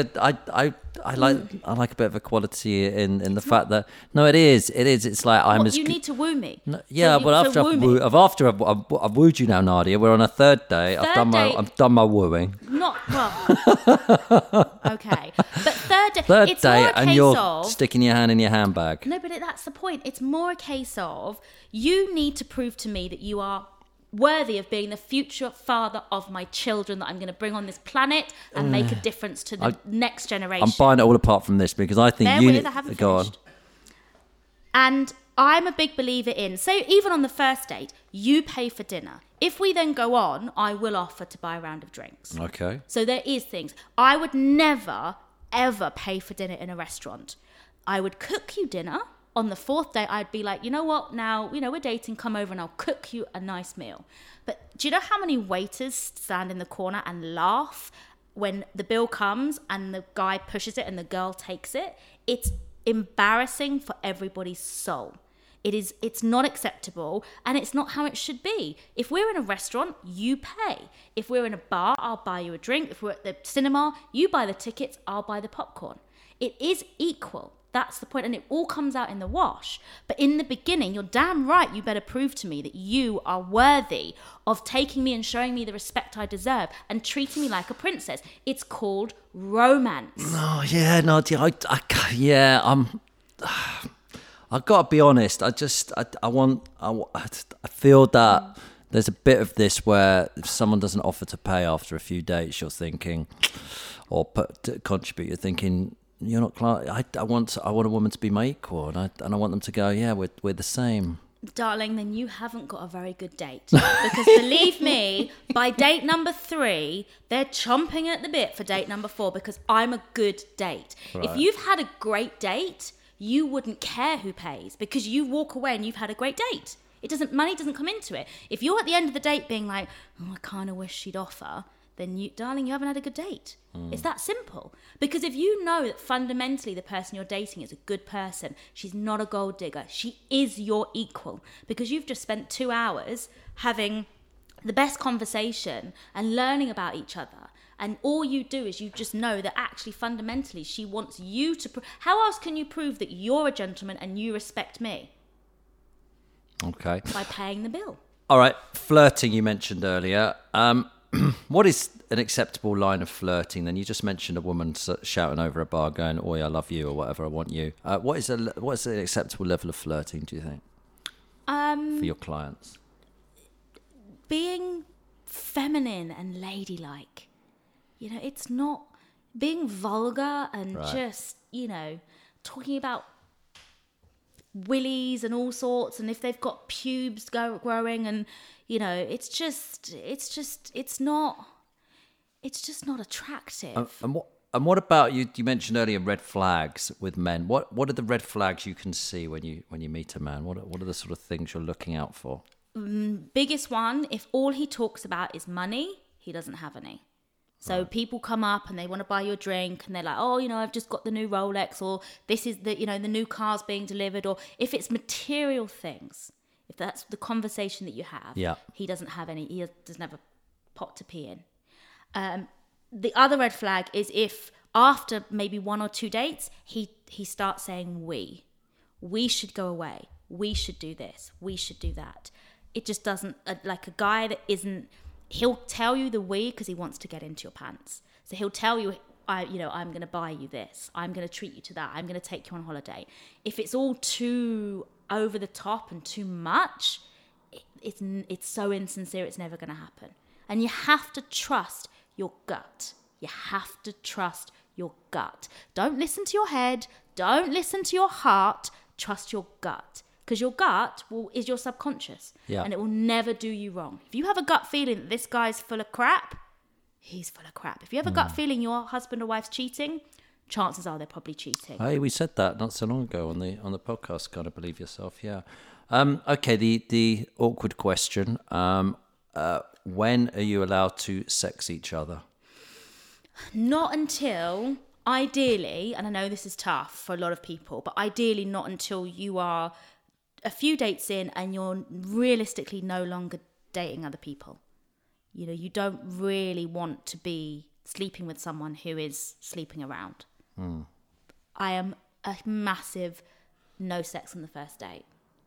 a bit of equality in the fact that it is. It's like you need to woo me. No, yeah, but after I've wooed you now, Nadia. We're on a third date. I've done my wooing. Not well. Okay, but Third it's date, more a and case you're of sticking your hand in your handbag. no, but that's the point. It's more a case of you need to prove to me that you are worthy of being the future father of my children that I'm going to bring on this planet and make a difference to the next generation. I'm buying it all apart from this because I think I haven't go finished. And I'm a big believer in, say, even on the first date, you pay for dinner. If we then go on, I will offer to buy a round of drinks. Okay. So there is things. I would never, ever pay for dinner in a restaurant. I would cook you dinner. On the fourth day, I'd be like, you know what? Now, we're dating. Come over and I'll cook you a nice meal. But do you know how many waiters stand in the corner and laugh when the bill comes and the guy pushes it and the girl takes it? It's embarrassing for everybody's soul. It's not acceptable and it's not how it should be. If we're in a restaurant, you pay. If we're in a bar, I'll buy you a drink. If we're at the cinema, you buy the tickets, I'll buy the popcorn. It is equal. That's the point, and it all comes out in the wash. But in the beginning, you're damn right, you better prove to me that you are worthy of taking me and showing me the respect I deserve and treating me like a princess. It's called romance. Oh, yeah, Nadia, I've got to be honest. I feel that there's a bit of this where if someone doesn't offer to pay after a few dates, you're thinking, or contribute, you're thinking, you're not. I want a woman to be my equal, and I want them to go, yeah, we're the same. Darling, then you haven't got a very good date. Because believe me, by date number 3, they're chomping at the bit for date number 4 because I'm a good date. Right. If you've had a great date, you wouldn't care who pays because you walk away and you've had a great date. Money doesn't come into it. If you're at the end of the date being like, oh, I kind of wish she'd offer, then darling, you haven't had a good date. It's that simple. Because if you know that fundamentally the person you're dating is a good person, she's not a gold digger, she is your equal, because you've just spent 2 hours having the best conversation and learning about each other. And all you do is you just know that actually fundamentally she wants you to... How else can you prove that you're a gentleman and you respect me? Okay. By paying the bill. All right. Flirting you mentioned earlier. What is an acceptable line of flirting? Then you just mentioned a woman shouting over a bar going, "Oi, I love you," or whatever, "I want you." What is an acceptable level of flirting, do you think, for your clients? Being feminine and ladylike. It's not being vulgar and just, talking about willies and all sorts, and if they've got pubes growing, and it's just not attractive. And what about you? You mentioned earlier red flags with men. What are the red flags you can see when you meet a man? What are the sort of things you're looking out for? Biggest one: if all he talks about is money, he doesn't have any. So people come up and they want to buy you a drink, and they're like, oh, I've just got the new Rolex, or this is the the new car's being delivered, or if it's material things, if that's the conversation that you have, he doesn't have any. He doesn't have a pot to pee in. The other red flag is if after maybe 1 or 2 dates, he starts saying we should go away, we should do this, we should do that. It just doesn't, like a guy that isn't, he'll tell you the we because he wants to get into your pants. So he'll tell you, I'm going to buy you this, I'm going to treat you to that, I'm going to take you on holiday. If it's all too over the top and too much, it's so insincere, it's never going to happen. And you have to trust your gut. You have to trust your gut. Don't listen to your head. Don't listen to your heart. Trust your gut. Because your gut is your subconscious. Yeah. And it will never do you wrong. If you have a gut feeling that this guy's full of crap, he's full of crap. If you have a gut feeling your husband or wife's cheating, chances are they're probably cheating. Hey, we said that not so long ago on the podcast. Gotta believe yourself. Yeah. Okay. The awkward question. When are you allowed to sex each other? Not until, ideally, and I know this is tough for a lot of people, but ideally not until you are a few dates in and you're realistically no longer dating other people. You don't really want to be sleeping with someone who is sleeping around. I am a massive no sex on the first date.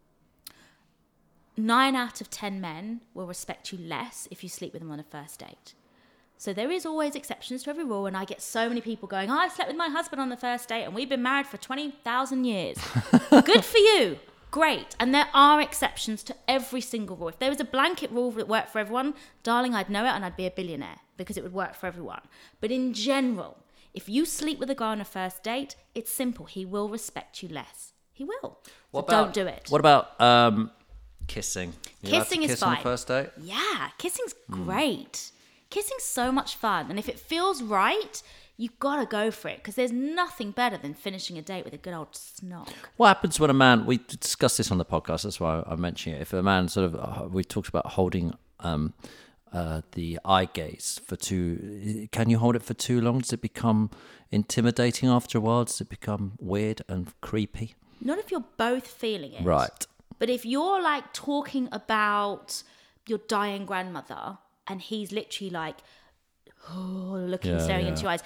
9 out of 10 men will respect you less if you sleep with them on a first date. So there is always exceptions to every rule, and I get so many people going, I slept with my husband on the first date and we've been married for 20,000 years. Good for you. Great. And there are exceptions to every single rule. If there was a blanket rule that worked for everyone, darling, I'd know it and I'd be a billionaire because it would work for everyone. But in general, if you sleep with a guy on a first date, it's simple. He will respect you less. He will. Don't do it. What about kissing? Kissing is fine. On the first date? Yeah, kissing's great. Kissing's so much fun, and if it feels right, you've got to go for it, because there's nothing better than finishing a date with a good old snog. What happens when a man, we discussed this on the podcast, that's why I'm mentioning it, if a man sort of, we talked about holding the eye gaze can you hold it for too long? Does it become intimidating after a while? Does it become weird and creepy? Not if you're both feeling it. Right. But if you're like talking about your dying grandmother and he's literally like staring into your eyes,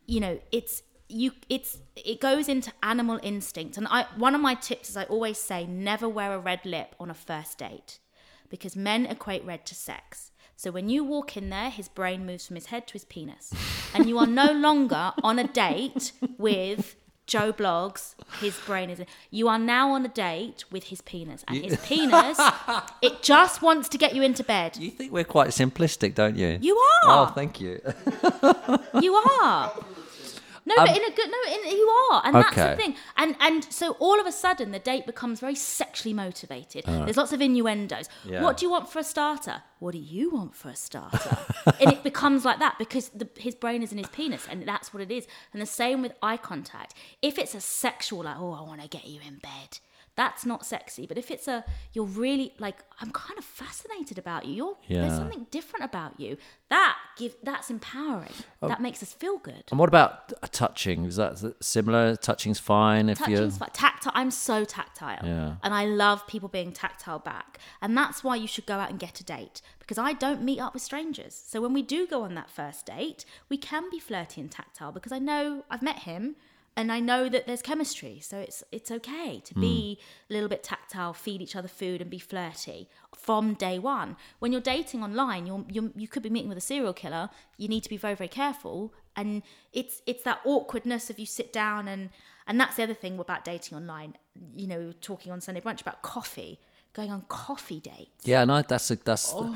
it goes into animal instinct. And one of my tips is I always say never wear a red lip on a first date, because men equate red to sex. So when you walk in there, his brain moves from his head to his penis, and you are no longer on a date with Joe Bloggs, his brain is in. You are now on a date with his penis. And his penis, it just wants to get you into bed. You think we're quite simplistic, don't you? You are. Oh, thank you. You are. No, but you are. And that's the thing. And so all of a sudden, the date becomes very sexually motivated. There's lots of innuendos. Yeah. What do you want for a starter? What do you want for a starter? And it becomes like that because his brain is in his penis, and that's what it is. And the same with eye contact. If it's a sexual, like, oh, I want to get you in bed, that's not sexy. But if it's you're really like, I'm kind of fascinated about you. There's something different about you. That's empowering. That makes us feel good. And what about touching? Is that similar? Touching's fine if you're... Touching's fine. Tactile. I'm so tactile. Yeah. And I love people being tactile back. And that's why you should go out and get a date, because I don't meet up with strangers. So when we do go on that first date, we can be flirty and tactile, because I know I've met him and I know that there's chemistry. So it's okay to be a little bit tactile, feed each other food and be flirty from day one. When you're dating online, you could be meeting with a serial killer. You need to be very, very careful. And it's that awkwardness of you sit down and that's the other thing about dating online. We were talking on Sunday Brunch about coffee, going on coffee dates. Yeah, no,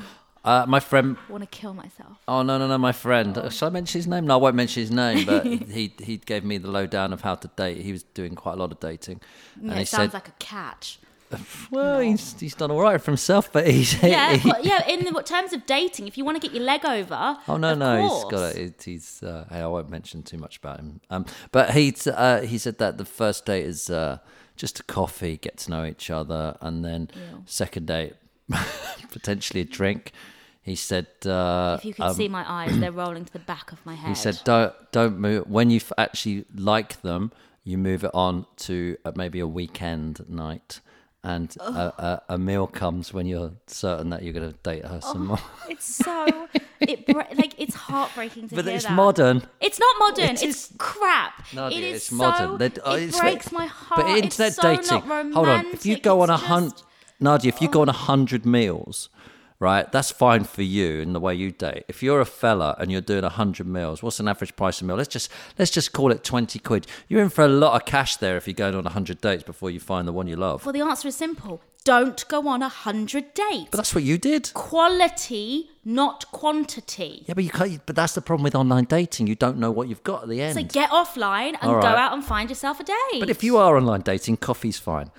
My friend. I want to kill myself. Oh no, my friend. Shall I mention his name? No, I won't mention his name. But he gave me the lowdown of how to date. He was doing quite a lot of dating, and he sounds like a catch. Well, he's done all right for himself, but in terms of dating, if you want to get your leg over, he's got it. He's I won't mention too much about him. But he said that the first date is just a coffee, get to know each other, and then second date potentially a drink. He said, if you could see my eyes, they're rolling to the back of my head. He said, don't move when you actually like them. You move it on to maybe a weekend night. And a meal comes when you're certain that you're going to date her some more. It's so it's heartbreaking to hear that. But it's modern. It's not modern. It's crap. Nadia, it is it's so. modern. It breaks my heart. But internet it's dating. So not romantic. Hold on. If you go on Nadia, if you go on 100 meals. Right, that's fine for you in the way you date. If you're a fella and you're doing 100 meals, what's an average price of a meal? Let's just call it 20 quid. You're in for a lot of cash there if you're going on 100 dates before you find the one you love. Well, the answer is simple. Don't go on 100 dates. But that's what you did. Quality, not quantity. Yeah, but you can't. But that's the problem with online dating. You don't know what you've got at the end. So get offline and go out and find yourself a date. But if you are online dating, coffee's fine.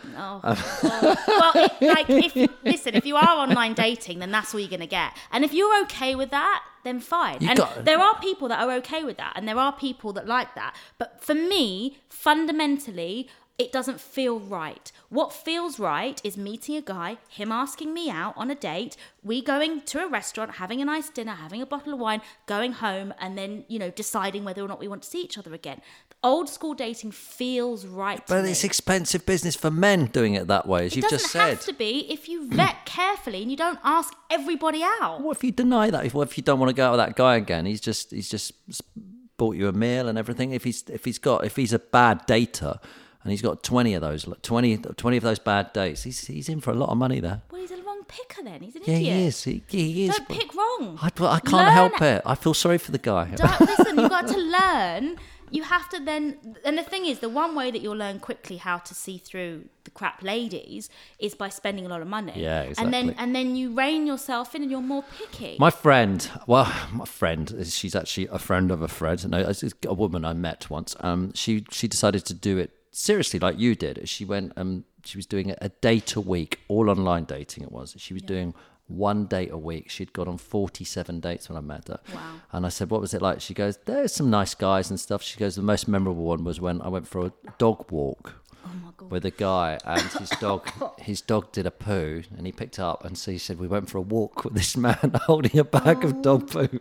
If you are online dating, then that's all you're going to get. And if you're okay with that, then fine. There are people that are okay with that, and there are people that like that. But for me, fundamentally, it doesn't feel right. What feels right is meeting a guy, him asking me out on a date, we going to a restaurant, having a nice dinner, having a bottle of wine, going home, and then, deciding whether or not we want to see each other again. Old school dating feels right to me. But it's expensive business for men doing it that way, as you've just said. It doesn't have to be if you vet carefully and you don't ask everybody out. What if you deny that? What if you don't want to go out with that guy again? He's just bought you a meal and everything. If he's a bad dater, and he's got 20 of those bad dates, he's in for a lot of money there. Well, he's a wrong picker then. He's an idiot. He is. Don't pick wrong. I can't help it. I feel sorry for the guy. Listen, you've got to learn. You have to then... And the thing is, the one way that you'll learn quickly how to see through the crap ladies is by spending a lot of money. Yeah, exactly. And then you rein yourself in and you're more picky. My friend, she's actually a friend of a friend. No, it's a woman I met once. She decided to do it seriously like you did. She went, she was doing a date a week, all online dating it was. She was doing one date a week. She'd gone on 47 dates when I met her. Wow. And I said, what was it like? She goes, there's some nice guys and stuff. She goes, the most memorable one was when I went for a dog walk with a guy, and his dog did a poo, and he picked it up, and so he said, we went for a walk with this man holding a bag of dog poo.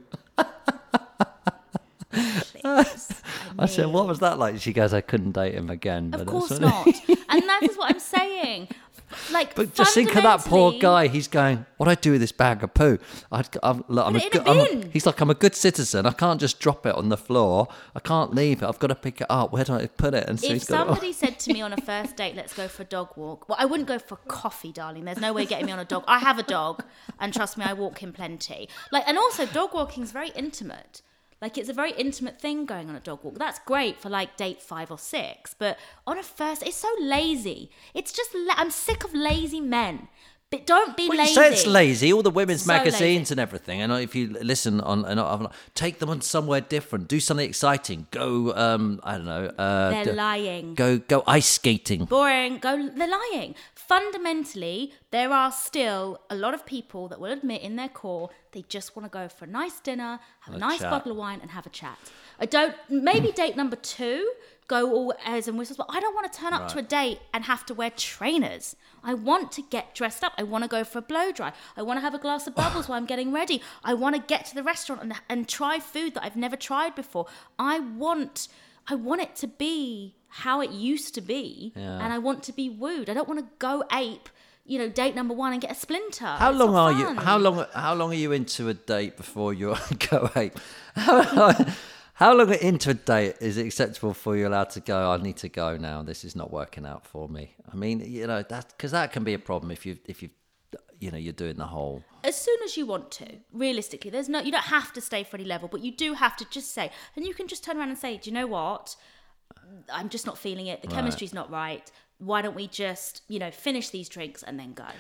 I said, what was that like? She goes, I couldn't date him again. Of course not. And that is what I'm saying. But just think of that poor guy. He's going, what do I do with this bag of poo? He's like, I'm a good citizen. I can't just drop it on the floor. I can't leave it. I've got to pick it up. Where do I put it? And so if somebody said to me on a first date, let's go for a dog walk. Well, I wouldn't go for coffee, darling. There's no way getting me on a dog. I have a dog, and trust me, I walk him plenty. And also, dog walking is very intimate. It's a very intimate thing going on a dog walk. That's great for date 5 or 6. But on a first, it's so lazy. It's just, I'm sick of lazy men. But don't be lazy. You say it's lazy. All the women's magazines and everything. And if you listen take them on somewhere different. Do something exciting. Go, I don't know. They're lying. Go ice skating. Boring. They're lying. Fundamentally, there are still a lot of people that will admit in their core they just want to go for a nice dinner, have a nice bottle of wine, and have a chat. Maybe date number 2, go all airs and whistles, but I don't want to turn up to a date and have to wear trainers. I want to get dressed up. I want to go for a blow dry. I want to have a glass of bubbles while I'm getting ready. I want to get to the restaurant and try food that I've never tried before. I want it to be how it used to be, and I want to be wooed. I don't want to go ape, date number 1 and get a splinter. How long are you into a date before you go ape? How long into a date is it acceptable for you allowed to go, I need to go now, this is not working out for me? I mean, because that can be a problem if you're doing the whole... As soon as you want to, realistically, you don't have to stay for any level, but you do have to just say, and you can just turn around and say, do you know what? I'm just not feeling it. The chemistry's not right. Why don't we just, finish these drinks and then go?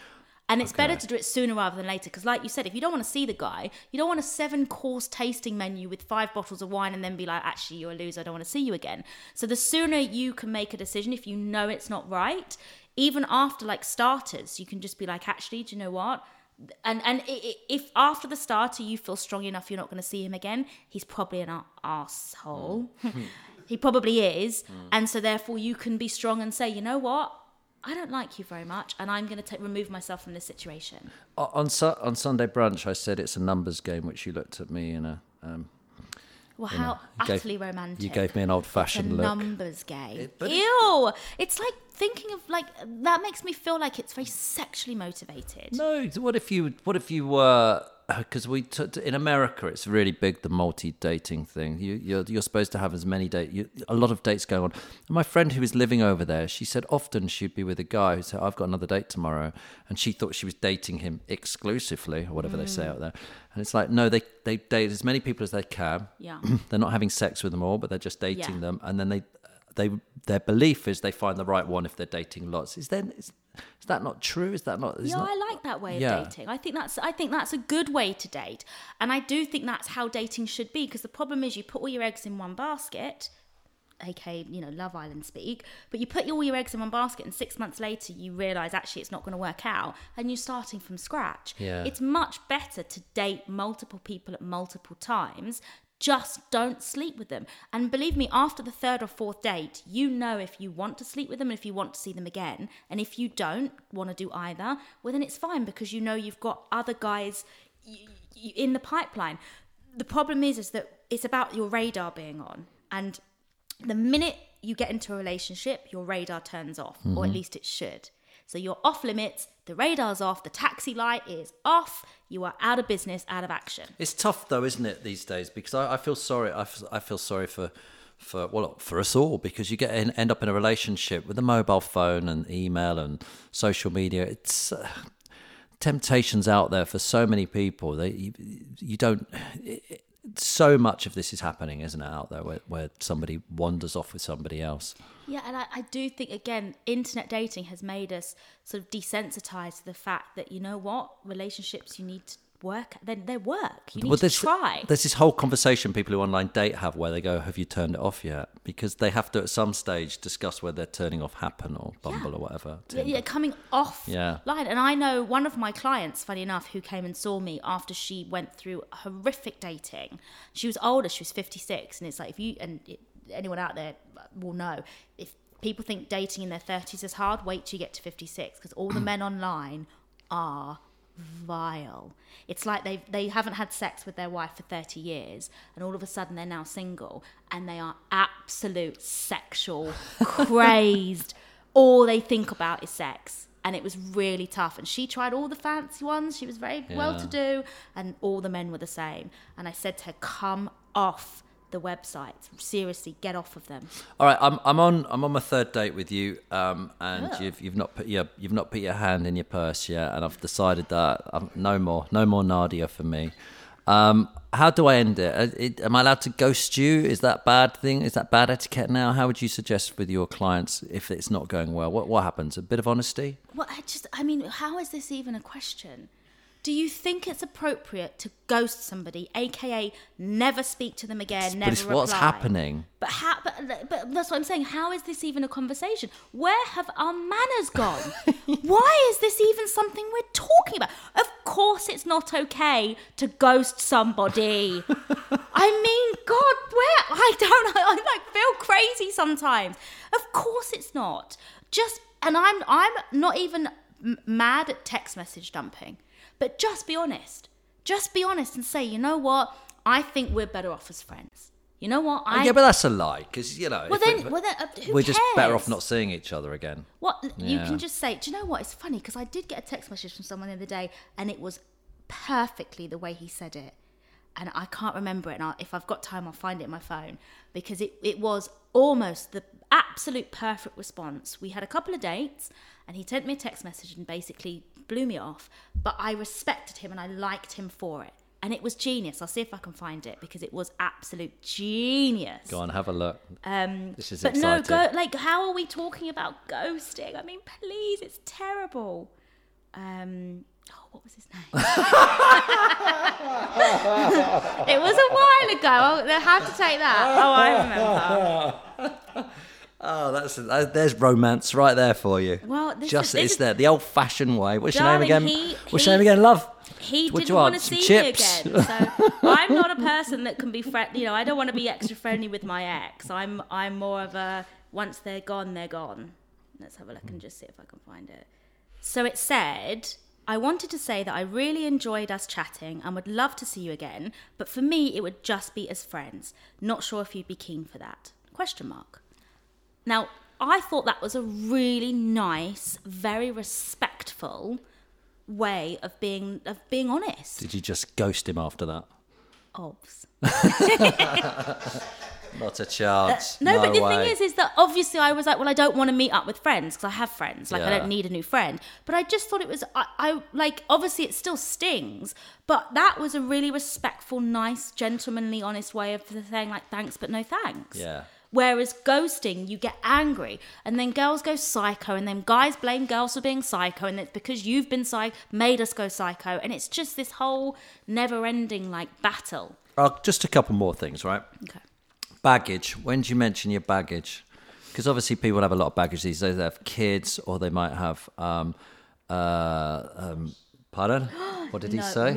And it's better to do it sooner rather than later. Because like you said, if you don't want to see the guy, you don't want a 7-course tasting menu with 5 bottles of wine and then be like, actually, you're a loser, I don't want to see you again. So the sooner you can make a decision, if you know it's not right, even after like starters, you can just be like, actually, do you know what? And if after the starter you feel strong enough you're not going to see him again, he's probably an asshole. He probably is. And so therefore you can be strong and say, you know what? I don't like you very much, and I'm going to remove myself from this situation. On Sunday brunch, I said it's a numbers game, which you looked at me in a... well, how utterly romantic. You gave me an old-fashioned look. Numbers game. Ew! It's like thinking of, like, that makes me feel like it's very sexually motivated. No, what if you were... Because in America, it's really big, the multi-dating thing. You're supposed to have as many dates, a lot of dates going on. And my friend who was living over there, she said often she'd be with a guy who said, I've got another date tomorrow. And she thought she was dating him exclusively, or whatever they say out there. And it's like, no, they date as many people as they can. Yeah. They're not having sex with them all, but they're just dating them. And then their belief is they find the right one if they're dating lots. Is that not true? Is that not? I like that way of dating. I think that's a good way to date, and I do think that's how dating should be. Because the problem is, you put all your eggs in one basket, aka Love Island speak. But you put all your eggs in one basket, and 6 months later, you realise actually it's not going to work out, and you're starting from scratch. Yeah. It's much better to date multiple people at multiple times. Just don't sleep with them. And believe me, after the 3rd or 4th date, you know if you want to sleep with them and if you want to see them again. And if you don't want to do either, well, then it's fine, because you know you've got other guys in the pipeline. The problem is that it's about your radar being on. And the minute you get into a relationship, your radar turns off, or at least it should. So you're off limits, the radar's off, the taxi light is off, you are out of business, out of action. It's tough though, isn't it, these days? Because I feel sorry. I feel sorry for us all, because you end up in a relationship with a mobile phone and email and social media. It's temptations out there for so many people. So much of this is happening, isn't it, out there, where somebody wanders off with somebody else. Yeah, and I do think, again, internet dating has made us sort of desensitized to the fact that, you know what, relationships, you need to work, they work. You need to try. There's this whole conversation people who online date have where they go, have you turned it off yet? Because they have to, at some stage, discuss whether they're turning off Happen or Bumble or whatever. Yeah, coming off line. And I know one of my clients, funny enough, who came and saw me after she went through horrific dating. She was older, she was 56. And it's like, anyone out there will know, if people think dating in their 30s is hard, wait till you get to 56, because all the men online are vile. It's like they haven't had sex with their wife for 30 years, and all of a sudden they're now single, and they are absolute sexual crazed. All they think about is sex. And it was really tough. And she tried all the fancy ones. She was very well-to-do, and all the men were the same. And I said to her, come off the website. Seriously, get off of them. All right, I'm on my 3rd date with you, and you've not put your hand in your purse yet, and I've decided that no more Nadia for me. How do I end it? Am I allowed to ghost you? Is that bad thing? Is that bad etiquette now? How would you suggest with your clients if it's not going well? What happens? A bit of honesty? Well, how is this even a question? Do you think it's appropriate to ghost somebody, aka never speak to them again, never reply? But it's what's happening. But that's what I'm saying. How is this even a conversation? Where have our manners gone? Why is this even something we're talking about? Of course it's not okay to ghost somebody. I mean, God, I feel crazy sometimes. Of course it's not. And I'm not even mad at text message dumping. But just be honest. Just be honest and say, you know what? I think we're better off as friends. You know what? Yeah, but that's a lie, because, who we're just better off not seeing each other again. You can just say, do you know what? It's funny, because I did get a text message from someone the other day, and it was perfectly the way he said it. And I can't remember it. And if I've got time, I'll find it in my phone, because it was almost the absolute perfect response. We had a couple of dates, and he sent me a text message and basically blew me off. But I respected him and I liked him for it. And it was genius. I'll see if I can find it, because it was absolute genius. Go on, have a look. This is exciting. But how are we talking about ghosting? I mean, please, it's terrible. what was his name? It was a while ago. I had to take that. Oh, I remember. Oh, there's romance right there for you. Well, it's there, the old-fashioned way. What's your name again? What's your name again, love? He didn't want to see me again. So I'm not a person that can be friendly. I don't want to be extra friendly with my ex. I'm more of a, once they're gone, they're gone. Let's have a look and just see if I can find it. So it said, I wanted to say that I really enjoyed us chatting and would love to see you again, but for me, it would just be as friends. Not sure if you'd be keen for that. ? Now, I thought that was a really nice, very respectful way of being honest. Did you just ghost him after that? Obs. Not a chance. No, but the thing is that obviously I was like, well, I don't want to meet up with friends because I have friends. Like, I don't need a new friend. But I just thought it was, I like, obviously it still stings, but that was a really respectful, nice, gentlemanly, honest way of saying, like, thanks, but no thanks. Yeah. Whereas ghosting, you get angry, and then girls go psycho, and then guys blame girls for being psycho, and it's because you've been made us go psycho, and it's just this whole never-ending, like, battle. Just a couple more things, right? Okay. Baggage. When do you mention your baggage? Because obviously people have a lot of baggage these days. They have kids, or they might have pardon? What did he say?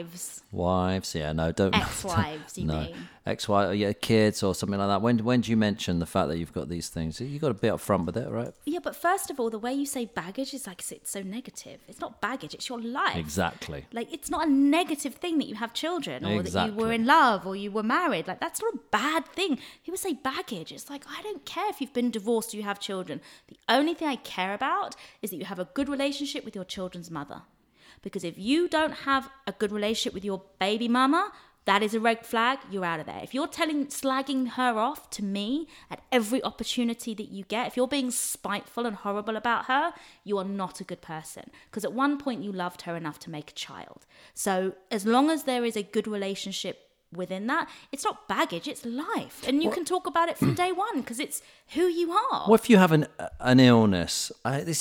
Wives, yeah, no, don't. Ex-wives, you mean? Ex-wife, yeah, kids or something like that. When do you mention the fact that you've got these things? You've got to be upfront with it, right? Yeah, but first of all, the way you say baggage is like, it's so negative. It's not baggage, it's your life. Exactly. Like, it's not a negative thing that you have children or that you were in love or you were married. Like, that's not a bad thing. People say baggage. It's like, I don't care if you've been divorced or you have children. The only thing I care about is that you have a good relationship with your children's mother. Because if you don't have a good relationship with your baby mama, that is a red flag. You're out of there. If you're slagging her off to me at every opportunity that you get, if you're being spiteful and horrible about her, you are not a good person. Because at one point you loved her enough to make a child. So as long as there is a good relationship within that, it's not baggage, it's life, and you can talk about it from day one because it's who you are. What if you have an illness?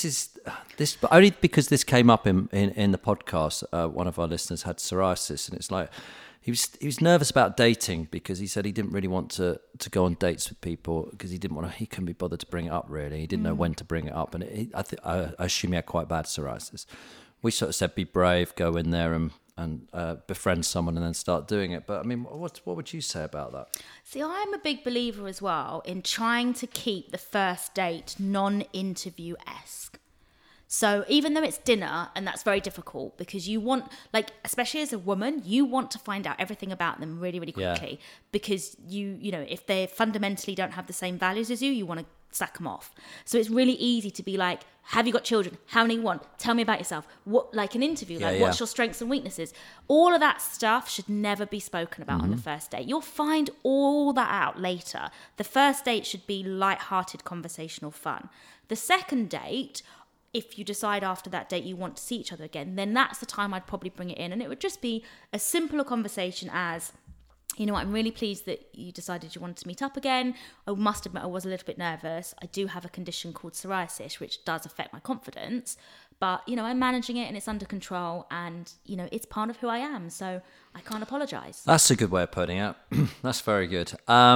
This but only because this came up in the podcast. One of our listeners had psoriasis, and it's like he was nervous about dating because he said he didn't really want to go on dates with people because he couldn't be bothered to bring it up. Really, he didn't know when to bring it up, and I assume he had quite bad psoriasis. We sort of said, be brave, go in there and befriend someone and then start doing it. But I mean, what would you say about that? See, I'm a big believer as well in trying to keep the first date non-interview-esque. So even though it's dinner, and that's very difficult because you want, like, especially as a woman, you want to find out everything about them really, really quickly because you know, if they fundamentally don't have the same values as you want to sack them off. So it's really easy to be like, have you got children? How many you want? Tell me about yourself. What, like an interview, what's your strengths and weaknesses? All of that stuff should never be spoken about on the first date. You'll find all that out later. The first date should be light-hearted, conversational fun. The second date, if you decide after that date you want to see each other again, then that's the time I'd probably bring it in. And it would just be a simpler conversation as, you know what, I'm really pleased that you decided you wanted to meet up again. I must admit I was a little bit nervous. I do have a condition called psoriasis, which does affect my confidence. But, you know, I'm managing it and it's under control and, you know, it's part of who I am. So I can't apologise. That's a good way of putting it. That's very good.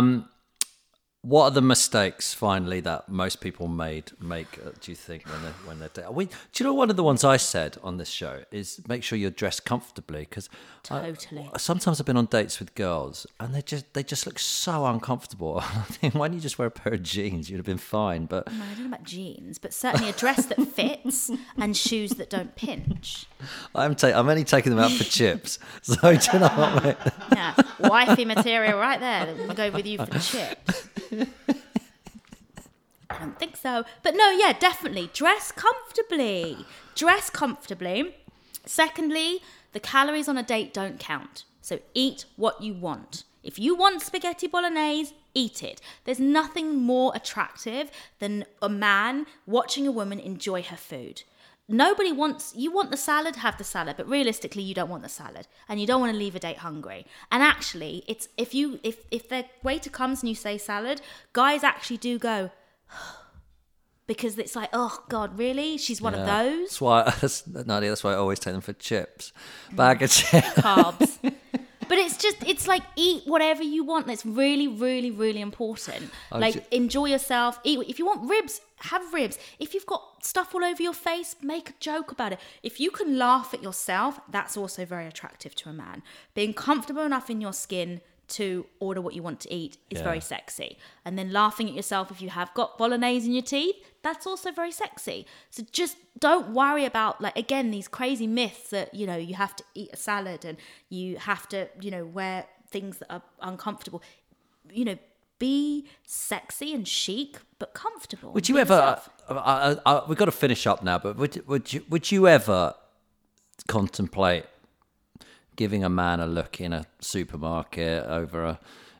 What are the mistakes, finally, that most people make, do you think, when they're dating? Do you know one of the ones I said on this show is make sure you're dressed comfortably? Because sometimes I've been on dates with girls and they just look so uncomfortable. I think, why don't you just wear a pair of jeans? You'd have been fine. But no, I don't know about jeans, but certainly a dress that fits and shoes that don't pinch. I'm only taking them out for chips. So do you know what I mean? Yeah, wifey material right there. We'll go with you for the chips. I don't think so. But no, yeah, definitely. Dress comfortably. Dress comfortably. Secondly, the calories on a date don't count. So eat what you want. If you want spaghetti bolognese, eat it. There's nothing more attractive than a man watching a woman enjoy her food. You want the salad, have the salad, but realistically you don't want the salad and you don't want to leave a date hungry. And actually, it's if the waiter comes and you say salad, guys actually do go because it's like, oh God, really? She's one of those? That's why I always take them for chips. Bag of chips. Carbs. But it's like, eat whatever you want. That's really, really, really important. Enjoy yourself. Eat. If you want ribs, have ribs. If you've got stuff all over your face, make a joke about it. If you can laugh at yourself, that's also very attractive to a man. Being comfortable enough in your skin to order what you want to eat is very sexy. And then laughing at yourself if you have got bolognese in your teeth, that's also very sexy. So just don't worry about, like, again, these crazy myths that, you know, you have to eat a salad and you have to, you know, wear things that are uncomfortable. You know, be sexy and chic, but comfortable. Would you ever, we've got to finish up now, but would you ever contemplate giving a man a look in a supermarket over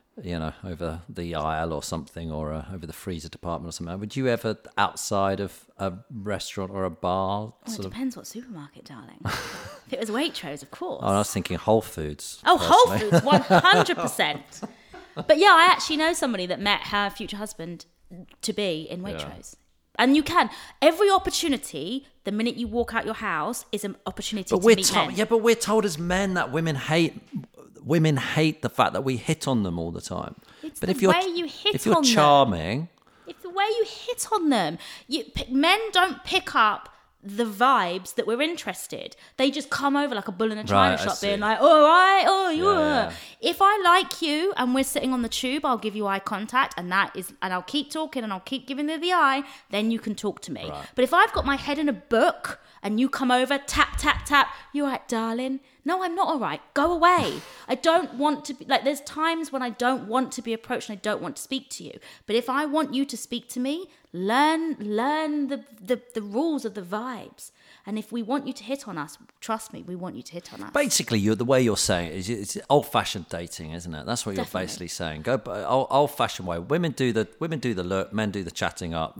the aisle or something, or over the freezer department or something? Would you ever, outside of a restaurant or a bar? Well, it depends what supermarket, darling. If it was Waitrose, of course. Oh, I was thinking Whole Foods. Oh, personally. Whole Foods, 100%. But yeah, I actually know somebody that met her future husband to be in Waitrose. Yeah. And you can. Every opportunity, the minute you walk out your house, is an opportunity to meet men. Yeah, but we're told as men that women hate the fact that we hit on them all the time. It's but the way you hit on them. If you're charming... It's the way you hit on them. Men don't pick up the vibes that we're interested. They just come over like a bull in a china shop being like, all right, oh, you are. If I like you and we're sitting on the tube, I'll give you eye contact, and I'll keep talking and I'll keep giving you the eye, then you can talk to me. Right. But if I've got my head in a book and you come over, tap, tap, tap, you all right, darling? No, I'm not all right. Go away. I don't want to be, like, there's times when I don't want to be approached and I don't want to speak to you. But if I want you to speak to me, learn the rules of the vibes. And if we want you to hit on us, trust me, we want you to hit on us. Basically, the way you're saying it is, it's old-fashioned dating, isn't it? That's what you're basically saying. Go old-fashioned way. Women do the look, men do the chatting up.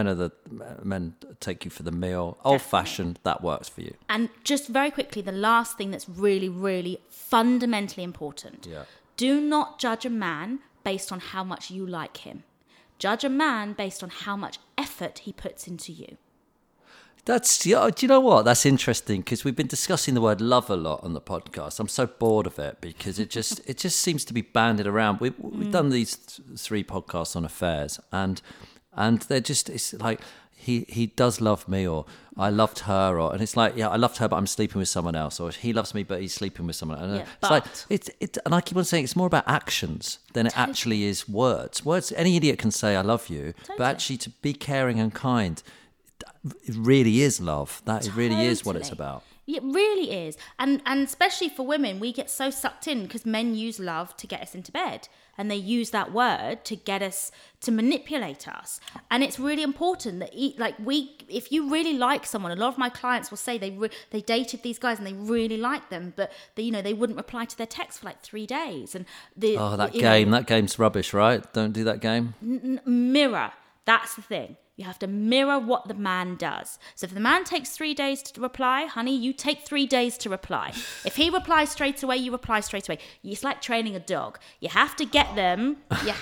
Men take you for the meal. Old-fashioned, that works for you. And just very quickly, the last thing that's really, really fundamentally important. Yeah. Do not judge a man based on how much you like him. Judge a man based on how much effort he puts into you. Do you know what? That's interesting, because we've been discussing the word love a lot on the podcast. I'm so bored of it because it just seems to be bandied around. We've done these 3 podcasts on affairs, and they're just, it's like he does love me, or I loved her, and it's like, yeah, I loved her, but I'm sleeping with someone else, or he loves me, but he's sleeping with someone else. And I keep on saying it's more about actions than it actually is words. Words, any idiot can say I love you, but actually to be caring and kind, it really is love. It really is what it's about. It really is. And especially for women, we get so sucked in because men use love to get us into bed. And they use that word to get us, to manipulate us. And it's really important that, if you really like someone, a lot of my clients will say they dated these guys and they really liked them, but they wouldn't reply to their text for like 3 days. And that game's rubbish, right? Don't do that game. Mirror. That's the thing. You have to mirror what the man does. So if the man takes 3 days to reply, honey, you take 3 days to reply. If he replies straight away, you reply straight away. It's like training a dog. You have to get them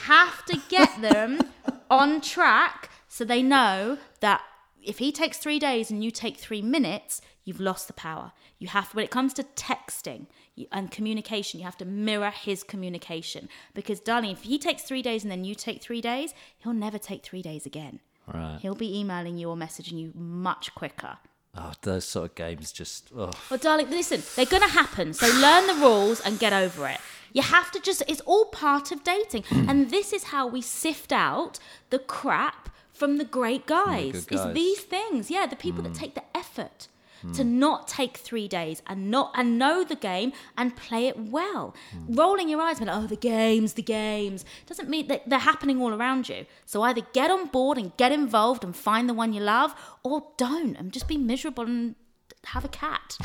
on track so they know that if he takes 3 days and you take 3 minutes, you've lost the power. You have, when it comes to texting and communication, you have to mirror his communication. Because, darling, if he takes 3 days and then you take 3 days, he'll never take 3 days again. Right. He'll be emailing you or messaging you much quicker. Oh, those sort of games just... Oh. Well, darling, listen, they're going to happen. So learn the rules and get over it. You have to it's all part of dating. And this is how we sift out the crap from the great guys. It's these things. Yeah, the people that take the effort to not take 3 days and know the game and play it well. Rolling your eyes, being like, the games, doesn't mean that they're happening all around you. So either get on board and get involved and find the one you love, or don't and just be miserable and have a cat.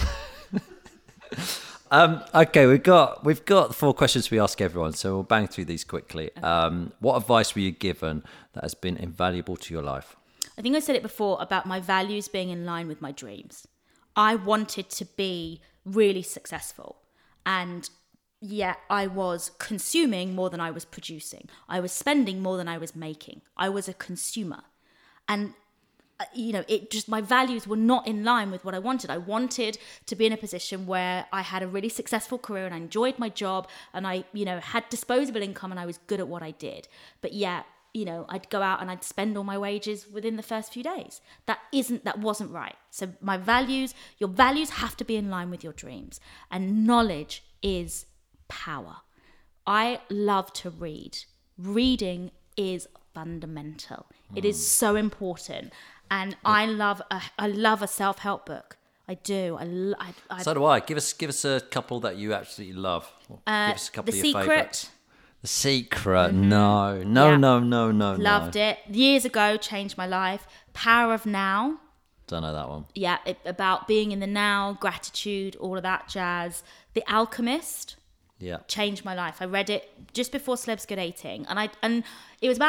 Okay, we've got 4 questions we ask everyone, so we'll bang through these quickly. What advice were you given that has been invaluable to your life? I think I said it before about my values being in line with my dreams. I wanted to be really successful, and yet I was consuming more than I was producing. I was spending more than I was making. I was a consumer. And my values were not in line with what I wanted. I wanted to be in a position where I had a really successful career and I enjoyed my job and I, had disposable income and I was good at what I did. But yeah, I'd go out and I'd spend all my wages within the first few days. That wasn't right. So your values have to be in line with your dreams. And knowledge is power. I love to read. Reading is fundamental. It is so important. And I love a self-help book. I do. So do I. Give us a couple that you absolutely love. Give us a couple of your favourites. The Secret. Mm-hmm. No. Loved it. Years ago, changed my life. Power of Now. Don't know that one. Yeah, about being in the now, gratitude, all of that jazz. The Alchemist. Yeah. Changed my life. I read it just before Celebs Go Dating, and it was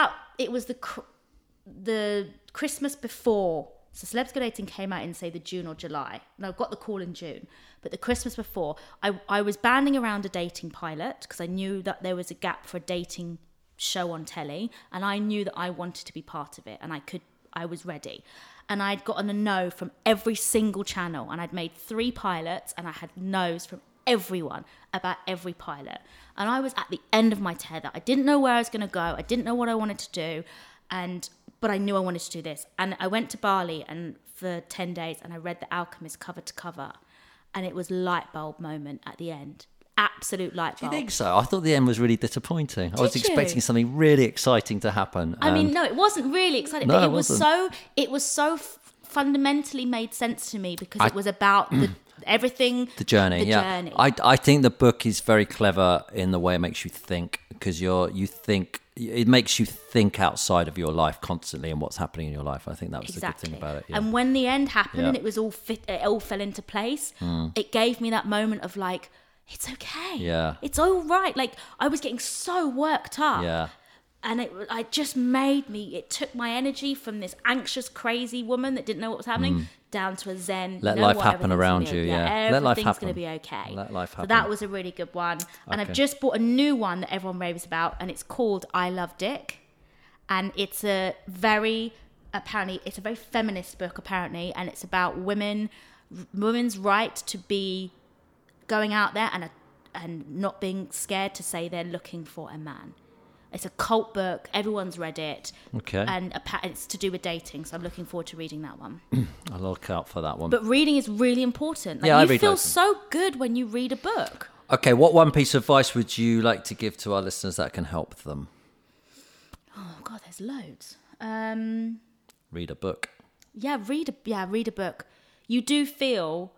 the Christmas before. So Celebs Go Dating came out in, say, the June or July. And I got the call in June. But the Christmas before, I was banding around a dating pilot because I knew that there was a gap for a dating show on telly. And I knew that I wanted to be part of it. And I was ready. And I'd gotten a no from every single channel. And I'd made 3 pilots and I had no's from everyone about every pilot. And I was at the end of my tether. I didn't know where I was going to go. I didn't know what I wanted to do. But I knew I wanted to do this. And I went to Bali for 10 days and I read The Alchemist cover to cover. And it was light bulb moment at the end. Absolute light bulb. Do you think so? I thought the end was really disappointing. I was expecting something really exciting to happen. I mean, no, it wasn't really exciting. No, but it was so fundamentally made sense to me because it was about everything. The journey, journey. I think the book is very clever in the way it makes you think because it makes you think outside of your life constantly and what's happening in your life. I think that was the good thing about it. Yeah. And when the end happened and it was it all fell into place, it gave me that moment of like, it's okay. Yeah. It's all right. Like I was getting so worked up. Yeah. And it just made me, it took my energy from this anxious, crazy woman that didn't know what was happening down to a zen. Let life happen around you, Everything's Let life happen. going to be okay. Let life happen. So that was a really good one. And I've just bought a new one that everyone raves about, and it's called I Love Dick. And it's a very feminist book, apparently, and it's about women's right to be going out there and not being scared to say they're looking for a man. It's a cult book. Everyone's read it. Okay. And it's to do with dating, so I'm looking forward to reading that one. I'll look out for that one. But reading is really important. You feel so good when you read a book. Okay, what one piece of advice would you like to give to our listeners that can help them? Oh, God, there's loads. Read a book. Yeah, read a book. You do feel...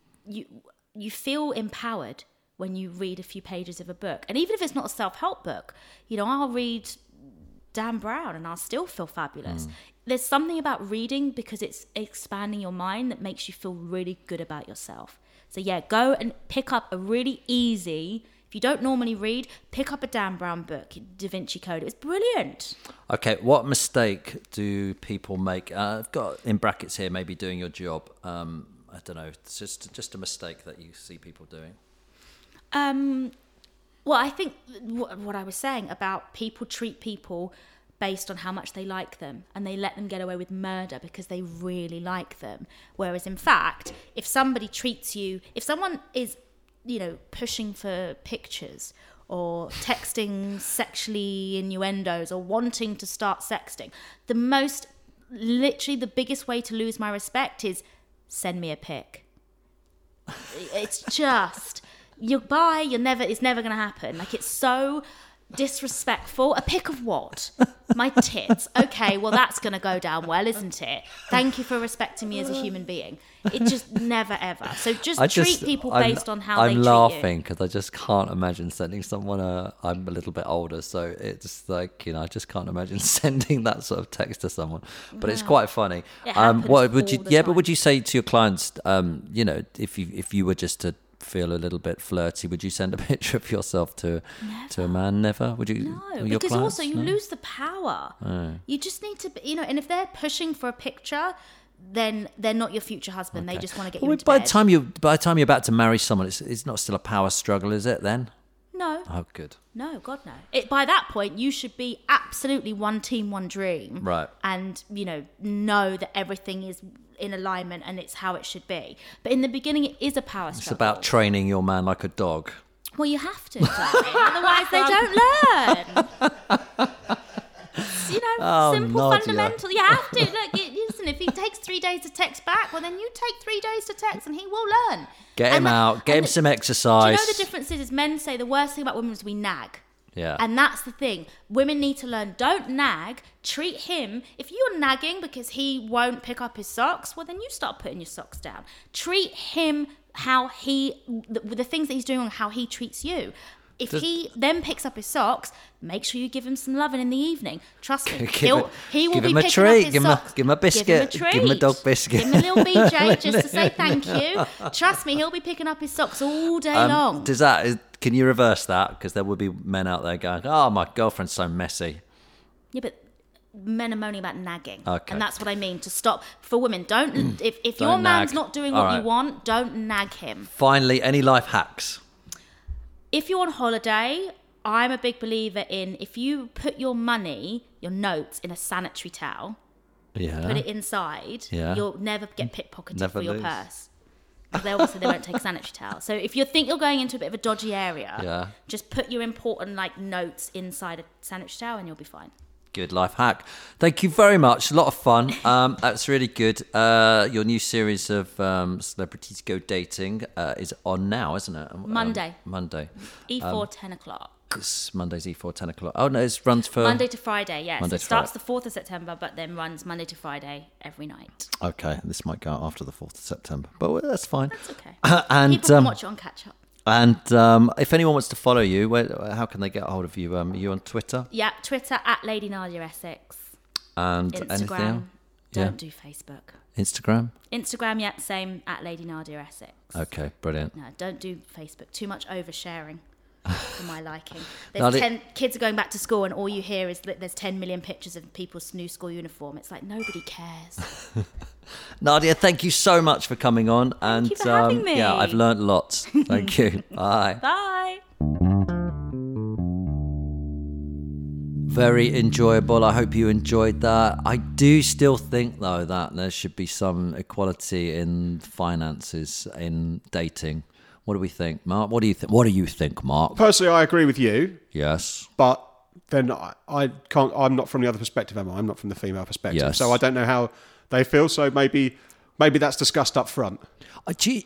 You feel empowered when you read a few pages of a book. And even if it's not a self-help book, I'll read Dan Brown and I'll still feel fabulous. There's something about reading because it's expanding your mind that makes you feel really good about yourself. So yeah, go and pick up a really easy, if you don't normally read, pick up a Dan Brown book, Da Vinci Code. It's brilliant. Okay, what mistake do people make? I've got in brackets here, maybe doing your job. I don't know, it's just a mistake that you see people doing. Well, I think what I was saying about people treat people based on how much they like them, and they let them get away with murder because they really like them. Whereas in fact, if someone is, pushing for pictures or texting sexually innuendos or wanting to start sexting, the biggest way to lose my respect is send me a pic. It's just... it's never going to happen. Like, it's so disrespectful. A pic of what? My tits. Okay, well, that's going to go down well, isn't it? Thank you for respecting me as a human being. It just never, ever. So treat people based on how they treat you. I'm laughing because I just can't imagine sending someone I'm a little bit older, so it's like, I just can't imagine sending that sort of text to someone. But it's quite funny. It happens all the time. But would you say to your clients, if you were just to feel a little bit flirty, would you send a picture of yourself to a man? Never? Would you? No, because also you lose the power. You just need to, and if they're pushing for a picture, then they're not your future husband. Okay. They just want to get you into by bed. the time you're about to marry someone, it's not still a power struggle, is it then? No. Oh, good. No, God, no. By that point, you should be absolutely one team, one dream. Right. And, know that everything is in alignment and it's how it should be. But in the beginning, it is a power struggle. It's about training your man like a dog. Well, you have to, otherwise they don't learn. Simple, Nadia. fundamental. You have to. Look, listen, if he takes 3 days to text back, well, then you take 3 days to text and he will learn. Get him out. Get him some exercise. Do you know the difference is men say the worst thing about women is we nag. Yeah. And that's the thing. Women need to learn, don't nag. Treat him. If you're nagging because he won't pick up his socks, well, then you start putting your socks down. Treat him how the things that he's doing, how he treats you. If he then picks up his socks, make sure you give him some loving in the evening. Trust me, he will be picking up his socks. Give him a biscuit. Give him a dog biscuit. Give him a little BJ just to say thank you. Trust me, he'll be picking up his socks all day long. Can you reverse that? Because there will be men out there going, "Oh, my girlfriend's so messy." Yeah, but men are moaning about nagging. Okay. And that's what I mean. To stop for women, don't if Don't your nag. man's not doing what you want, don't nag him. Finally, any life hacks? If you're on holiday, I'm a big believer in if you put your notes in a sanitary towel, Yeah. put it inside, you'll never get pickpocketed Never for your lose. purse. Because they won't take a sanitary towel. So if you think you're going into a bit of a dodgy area, just put your important notes inside a sanitary towel and you'll be fine. Good life hack. Thank you very much. A lot of fun. That's really good. Your new series of Celebrities Go Dating is on now, isn't it? Monday. E4, 10 o'clock. It's Monday's E4, 10 o'clock. Oh, no, it runs for... Monday to Friday, yes. Monday It to starts Friday. the 4th of September, but then runs Monday to Friday every night. Okay, this might go out after the 4th of September, but that's fine. That's okay. And People can watch it on catch up. And if anyone wants to follow you, how can they get a hold of you? Are you on Twitter? Yeah, Twitter at Lady Nadia Essex. And Instagram. anything else? Don't do Facebook. Instagram? Instagram, yeah, same at Lady Nadia Essex. Okay, brilliant. No, don't do Facebook. Too much oversharing for my liking. Nadia- 10 kids are going back to school and all you hear is that there's 10 million pictures of people's new school uniform. It's like nobody cares. Nadia, thank you so much for coming on. Thank you for having me. Yeah, I've learned lots. Thank you. Bye. Bye. Very enjoyable. I hope you enjoyed that. I do still think, though, that there should be some equality in finances in dating. What do we think, Mark? What do you think? What do you think, Mark? Personally, I agree with you. Yes. But then I can't. I'm not from the other perspective, am I? I'm not from the female perspective, Yes. so I don't know how they feel. So maybe that's discussed up front. Would you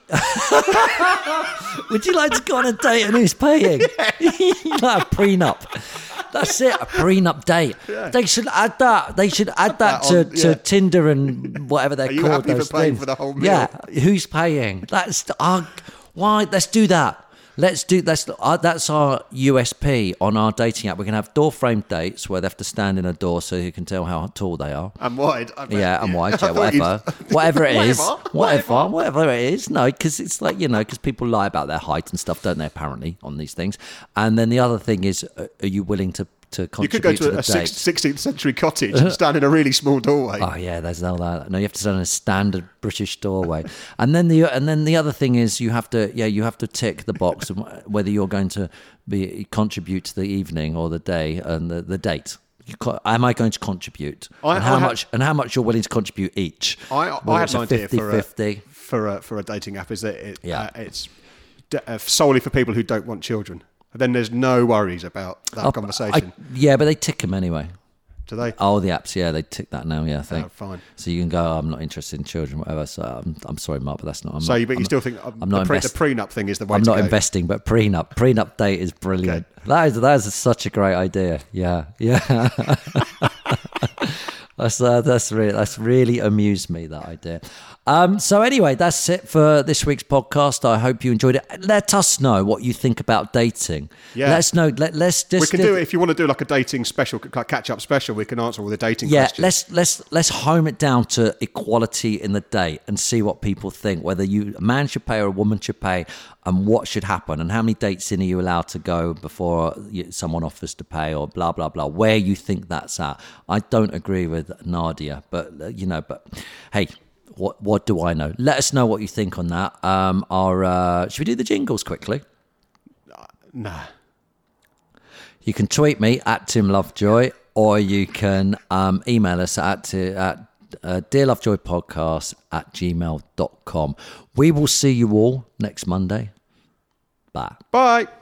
like to go on a date and who's paying? Like a prenup. That's it, a prenup date. Yeah. They should add that. They should add that to Tinder and whatever they're Are you called. happy Those for paying things. for the whole meal? Yeah, who's paying? That's why. Let's do that. That's our USP on our dating app. We can have door frame dates where they have to stand in a door so you can tell how tall they are. And wide. I bet. Yeah, and wide. Yeah, whatever it is. Whatever it is. No, because it's like, because people lie about their height and stuff, don't they? Apparently on these things. And then the other thing is, are you willing to contribute? You could go to a the date? 16th century cottage and stand in a really small doorway. Oh yeah, there's all that. No, you have to stand in a standard British doorway. and then the other thing is you have to tick the box of whether you're going to contribute to the evening or the day and the date. Am I going to contribute? And how much you're willing to contribute each? I had an idea 50-50. for a dating app is that it's solely for people who don't want children. Then there's no worries about that conversation. But they tick them anyway. Do they? Oh, the apps, they tick that now. Yeah, I think. Oh, fine. So you can go, I'm not interested in children, whatever. So I'm sorry, Mark, but that's not. You still think the prenup thing is the way I'm to not go? investing, but prenup date is brilliant. Okay. That is such a great idea. Yeah. That's really amused me, that idea. So anyway, that's it for this week's podcast. I hope you enjoyed it. Let us know what you think about dating. Yeah. Let us know. Let's just. We can do it if you want to do like a dating special, like catch-up special. We can answer all the dating questions. Let's home it down to equality in the date and see what people think. Whether a man should pay or a woman should pay, and what should happen, and how many dates in are you allowed to go before someone offers to pay, or blah blah blah. Where you think that's at? I don't agree with Nadia, but But hey. What do I know? Let us know what you think on that. Should we do the jingles quickly? Nah. You can tweet me at Tim Lovejoy, or you can email us at dearlovejoypodcast@gmail.com. We will see you all next Monday. Bye. Bye.